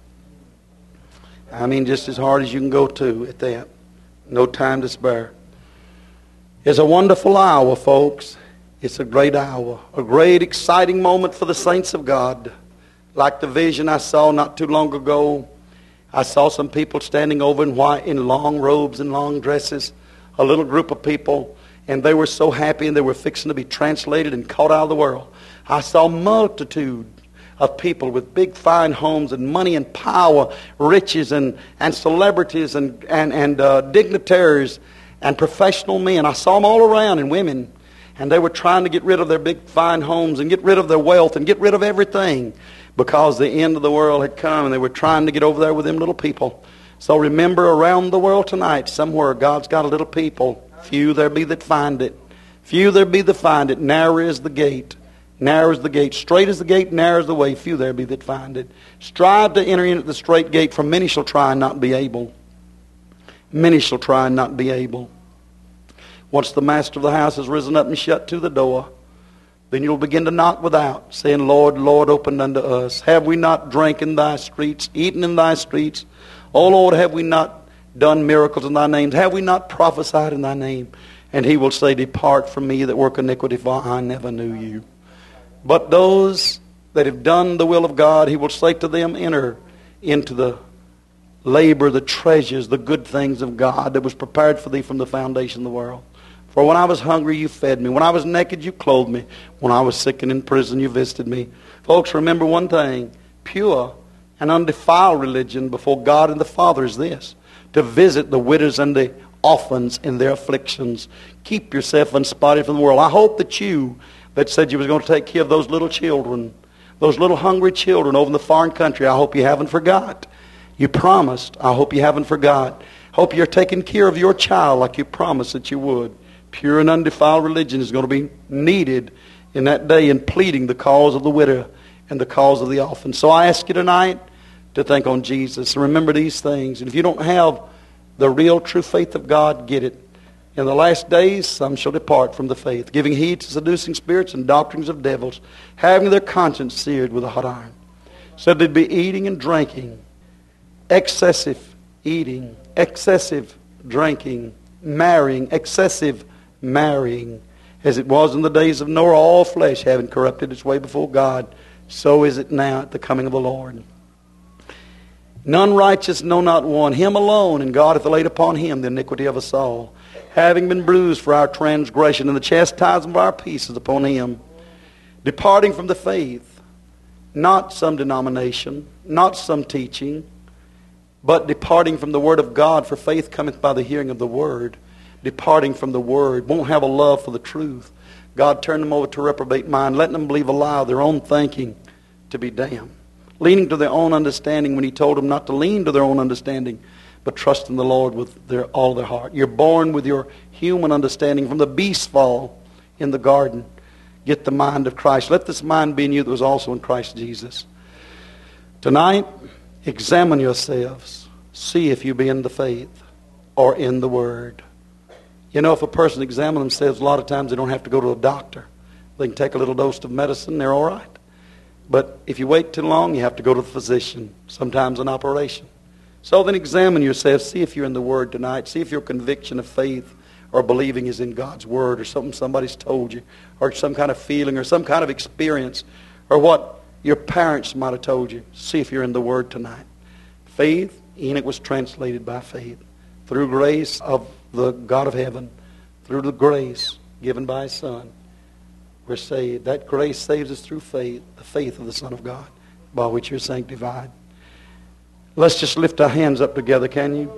Speaker 1: I mean, just as hard as you can go to at that. No time to spare. It's a wonderful hour, folks. It's a great hour, a great exciting moment for the saints of God. Like the vision I saw not too long ago, I saw some people standing over in white, in long robes and long dresses, a little group of people, and they were so happy, and they were fixing to be translated and caught out of the world. I saw multitude of people with big fine homes and money and power, riches and, and celebrities and, and, and uh, dignitaries and professional men. I saw them all around, and women. And they were trying to get rid of their big fine homes and get rid of their wealth and get rid of everything, because the end of the world had come, and they were trying to get over there with them little people. So remember, around the world tonight, somewhere God's got a little people. Few there be that find it. Few there be that find it. Narrow is the gate. Narrow is the gate. Straight is the gate, narrow is the way. Few there be that find it. Strive to enter in at the straight gate, for many shall try and not be able. Many shall try and not be able. Once the master of the house has risen up and shut to the door, then you'll begin to knock without, saying, Lord, Lord, open unto us. Have we not drank in thy streets, eaten in thy streets? O Lord, have we not done miracles in thy name? Have we not prophesied in thy name? And he will say, depart from me that work iniquity, for I never knew you. But those that have done the will of God, he will say to them, enter into the labor, the treasures, the good things of God that was prepared for thee from the foundation of the world. For when I was hungry, you fed me. When I was naked, you clothed me. When I was sick and in prison, you visited me. Folks, remember one thing. Pure and undefiled religion before God and the Father is this: to visit the widows and the orphans in their afflictions. Keep yourself unspotted from the world. I hope that you that said you was going to take care of those little children, those little hungry children over in the foreign country. I hope you haven't forgot. You promised. I hope you haven't forgot. Hope you're taking care of your child like you promised that you would. Pure and undefiled religion is going to be needed in that day in pleading the cause of the widow and the cause of the orphan. So I ask you tonight to think on Jesus and remember these things. And if you don't have the real true faith of God, get it. In the last days, some shall depart from the faith, giving heed to seducing spirits and doctrines of devils, having their conscience seared with a hot iron. So they'd be eating and drinking, excessive eating, excessive drinking, marrying, excessive marrying. As it was in the days of Noah, all flesh having corrupted its way before God, so is it now at the coming of the Lord. None righteous, no, not one. Him alone, and God hath laid upon him the iniquity of us all. Having been bruised for our transgression, and the chastisement of our peace is upon him. Departing from the faith, not some denomination, not some teaching, but departing from the word of God, for faith cometh by the hearing of the word. Departing from the word, won't have a love for the truth. God turned them over to reprobate mind, letting them believe a lie of their own thinking to be damned. Leaning to their own understanding when he told them not to lean to their own understanding, but trust in the Lord with their, all their heart. You're born with your human understanding from the beast fall in the garden. Get the mind of Christ. Let this mind be in you that was also in Christ Jesus. Tonight, examine yourselves. See if you be in the faith or in the Word. You know, if a person examines themselves, a lot of times they don't have to go to a doctor. They can take a little dose of medicine, they're all right. But if you wait too long, you have to go to the physician, sometimes an operation. So then examine yourself, see if you're in the Word tonight, see if your conviction of faith or believing is in God's Word, or something somebody's told you, or some kind of feeling, or some kind of experience, or what your parents might have told you. See if you're in the Word tonight. Faith, Enoch was translated by faith. Through grace of the God of heaven, through the grace given by His Son, we're saved. That grace saves us through faith, the faith of the Son of God, by which you're sanctified. Let's just lift our hands up together, can you?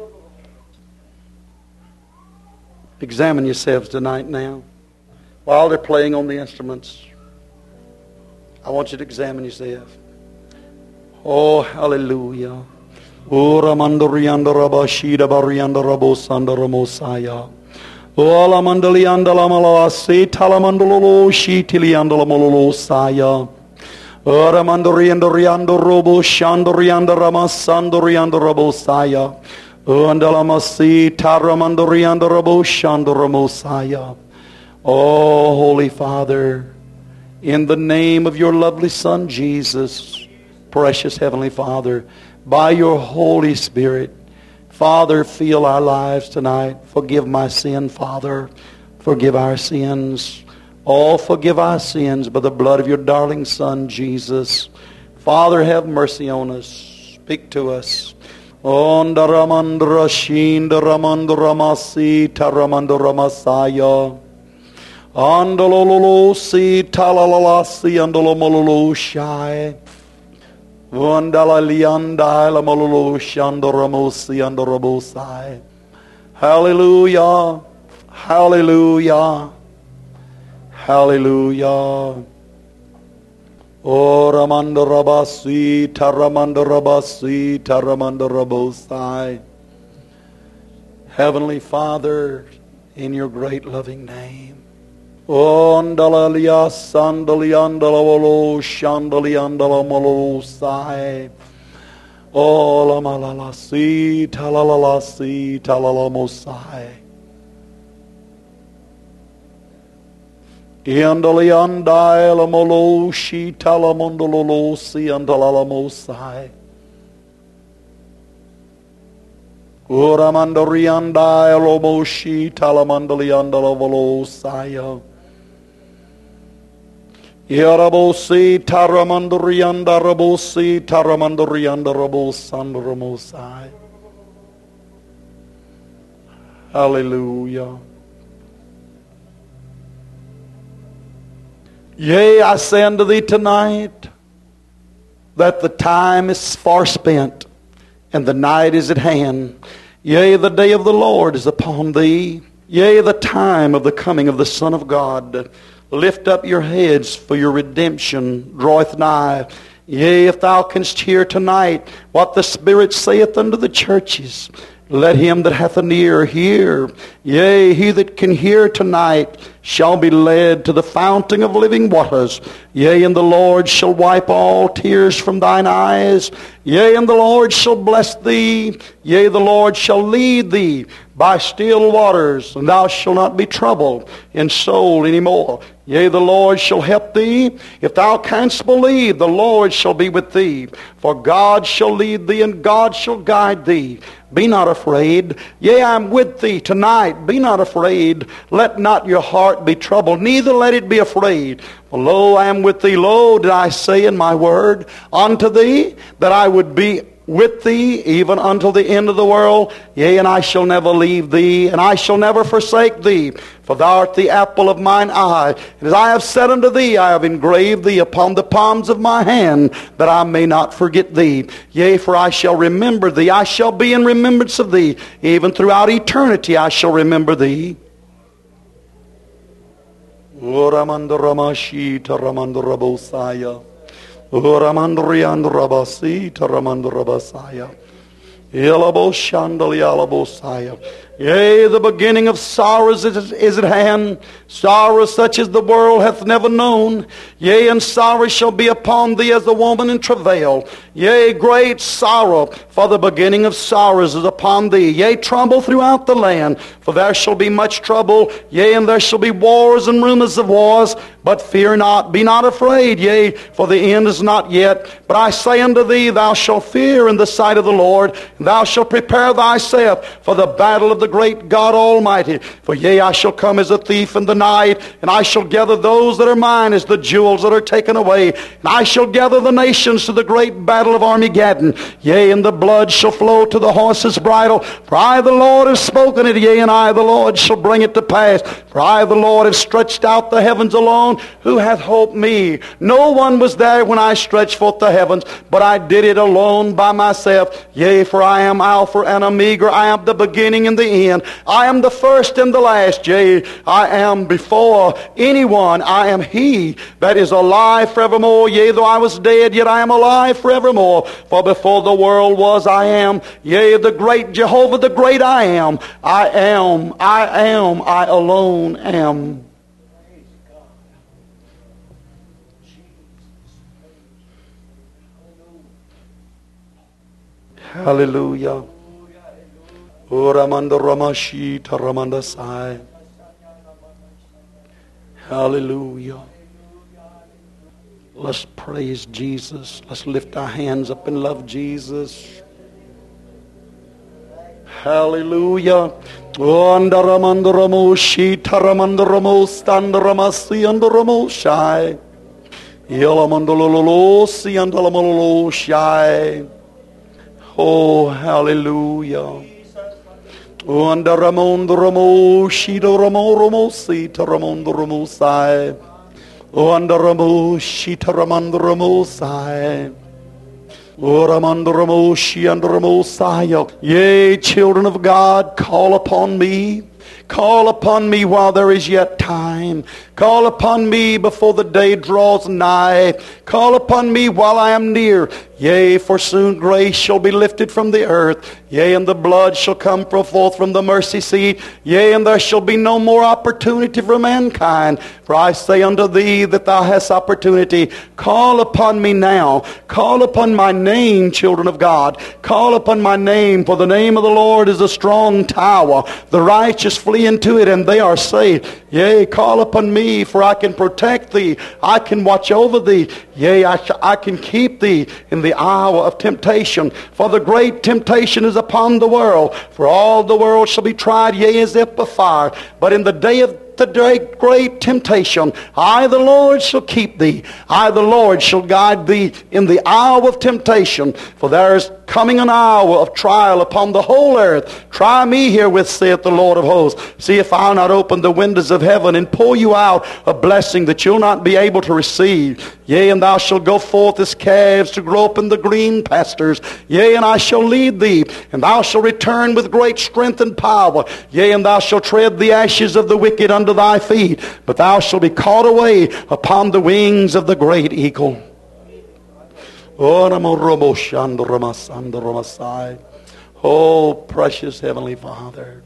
Speaker 1: Examine yourselves tonight now. While they're playing on the instruments, I want you to examine yourself. Oh, hallelujah. Ora mandorianda rabashida barianda rabosanda ramosaya. Ola mandalianda la malala se talamandolo shitilianda la mololo saya. Ora mandorianda riando robo shandorianda ramasandorianda rabosaya. Andala masi taramandorianda rabo shandoramosaya. Oh, Holy Father, in the name of your lovely Son Jesus, precious Heavenly Father, by your Holy Spirit, Father, fill our lives tonight. Forgive my sin, Father. Forgive our sins. Oh, forgive our sins by the blood of your darling Son, Jesus. Father, have mercy on us. Speak to us. Ondaramandra shindaramandramasi taramandaramasaya. Andalolo si talalasi andalomololo shai. Hallelujah. Hallelujah. Hallelujah. Oh, Ramandarabasi, Taramandarabasi, Taramandarabosai. Heavenly Father, in your great loving name. Ondalalia sandaliandalawolo shandaliandalamolosai. Oh, lamalalasi, talalalasi, talalamosai. Iandaliandai lamoloshi talamondololosi andalalamosai. Uramandoriandai lomoshi talamandaliandalavolosai. Yarabosi taramandorianda rabosi taramandorianda rabosandramosai. Hallelujah. Yea, I say unto thee tonight that the time is far spent and the night is at hand. Yea, the day of the Lord is upon thee. Yea, the time of the coming of the Son of God. Lift up your heads, for your redemption draweth nigh. Yea, if thou canst hear tonight what the Spirit saith unto the churches, let him that hath an ear hear. Yea, he that can hear tonight shall be led to the fountain of living waters. Yea, and the Lord shall wipe all tears from thine eyes. Yea, and the Lord shall bless thee. Yea, the Lord shall lead thee by still waters, and thou shalt not be troubled in soul any more. Yea, the Lord shall help thee. If thou canst believe, the Lord shall be with thee. For God shall lead thee, and God shall guide thee. Be not afraid. Yea, I am with thee tonight. Be not afraid. Let not your heart be troubled, neither let it be afraid. For lo, I am with thee. Lo, did I say in my word unto thee that I would be with thee even until the end of the world? Yea, and I shall never leave thee, and I shall never forsake thee. For thou art the apple of mine eye. And as I have said unto thee, I have engraved thee upon the palms of my hand, that I may not forget thee. Yea, for I shall remember thee. I shall be in remembrance of thee. Even throughout eternity I shall remember thee. Oramanda Ramashita Ramanda Rabosaya. Oramandriand Rabasi Taramanda Rabasaya. Yalabo Shandali Alabosaya. Yea, the beginning of sorrows is, is at hand, sorrow such as the world hath never known. Yea, and sorrow shall be upon thee as a woman in travail. Yea, great sorrow, for the beginning of sorrows is upon thee. Yea, trouble throughout the land, for there shall be much trouble. Yea, and there shall be wars and rumors of wars. But fear not, be not afraid, yea, for the end is not yet. But I say unto thee, thou shalt fear in the sight of the Lord, and thou shalt prepare thyself for the battle of the great God Almighty. For yea, I shall come as a thief in the night, and I shall gather those that are mine as the jewels that are taken away. And I shall gather the nations to the great battle of Armageddon. Yea, and the blood shall flow to the horse's bridle. For I, the Lord, have spoken it, yea, and I, the Lord, shall bring it to pass. For I, the Lord, have stretched out the heavens alone. Who hath hoped me? No one was there when I stretched forth the heavens, but I did it alone by myself. Yea, for I am Alpha and Omega. I am the beginning and the end. I am the first and the last. Yea, I am before anyone. I am He that is alive forevermore. Yea, though I was dead, yet I am alive forevermore. For before the world was, I am. Yea, the great Jehovah, the great I am. I am, I am, I alone am. Hallelujah. Oramanda Ramashi Taramanda Sai. Hallelujah. Let's praise Jesus. Let's lift our hands up and love Jesus. Hallelujah. Andaramanda Ramoshi Taramanda Ramos Tandaramasi Andaramoshai. Yalamandololosi Andalamoloshai. Oh, hallelujah. Onda Ramon Ramo, Shido Ramo Ramo, Sita Ramon Ramo Sai. Onda Ramo, Shita Ramon Ramo Sai. Oramanda Ramo, Shi and Ramo Sai. Yea, children of God, call upon me. Call upon me while there is yet time. Call upon me before the day draws nigh. Call upon me while I am near. Yea, for soon grace shall be lifted from the earth. Yea, and the blood shall come forth from the mercy seat. Yea, and there shall be no more opportunity for mankind. For I say unto thee that thou hast opportunity. Call upon me now. Call upon my name, children of God. Call upon my name, for the name of the Lord is a strong tower. The righteous flee into it, and they are saved. Yea, call upon me, for I can protect thee. I can watch over thee. Yea, I, sh- I can keep thee in the hour of temptation. For the great temptation is upon the world. For all the world shall be tried, yea, as if by fire. But in the day of the great, great temptation, I, the Lord, shall keep thee. I, the Lord, shall guide thee in the hour of temptation. For there is coming an hour of trial upon the whole earth. Try me herewith, saith the Lord of hosts. See if I'll not open the windows of heaven and pour you out a blessing that you'll not be able to receive. Yea, and thou shalt go forth as calves to grow up in the green pastures. Yea, and I shall lead thee, and thou shalt return with great strength and power. Yea, and thou shalt tread the ashes of the wicked under thy feet, but thou shalt be caught away upon the wings of the great eagle. Oh, precious Heavenly Father,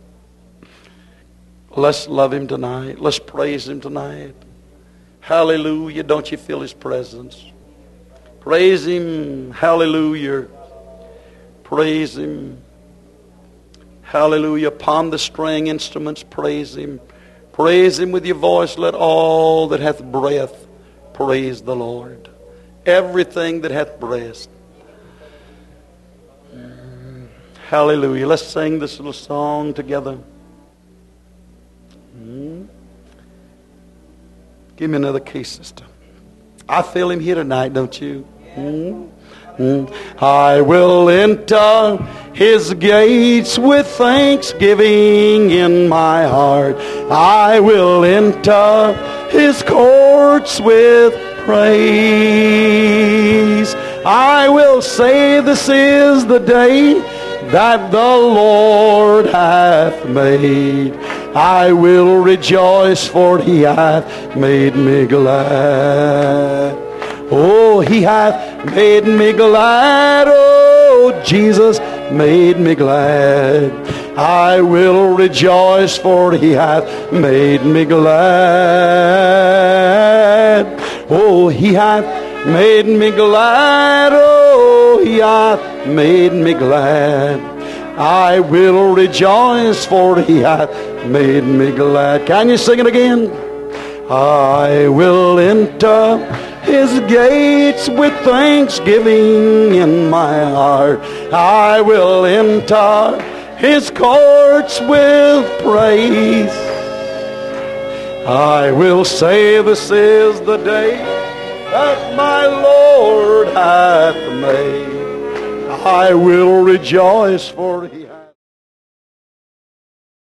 Speaker 1: let's love Him tonight. Let's praise Him tonight. Hallelujah. Don't you feel His presence? Praise Him. Hallelujah. Praise Him. Hallelujah. Upon the string instruments, praise Him. Praise Him with your voice. Let all that hath breath praise the Lord. Everything that hath breath. Hallelujah. Let's sing this little song together. Hmm. Give me another key, sister. I feel Him here tonight, don't you? Hmm. Hmm. I will enter His gates with thanksgiving in my heart. I will enter His courts with praise. I will say, this is the day that the Lord hath made. I will rejoice, for He hath made me glad. Oh, He hath made me glad. Oh, Jesus made me glad. I will rejoice, for He hath made me glad. Oh, He hath made me glad. Oh, He hath made me glad. I will rejoice, for He hath made me glad. Can you sing it again? I will enter His gates with thanksgiving in my heart. I will enter His courts with praise. I will say, this is the day that my Lord hath made. I will rejoice, for He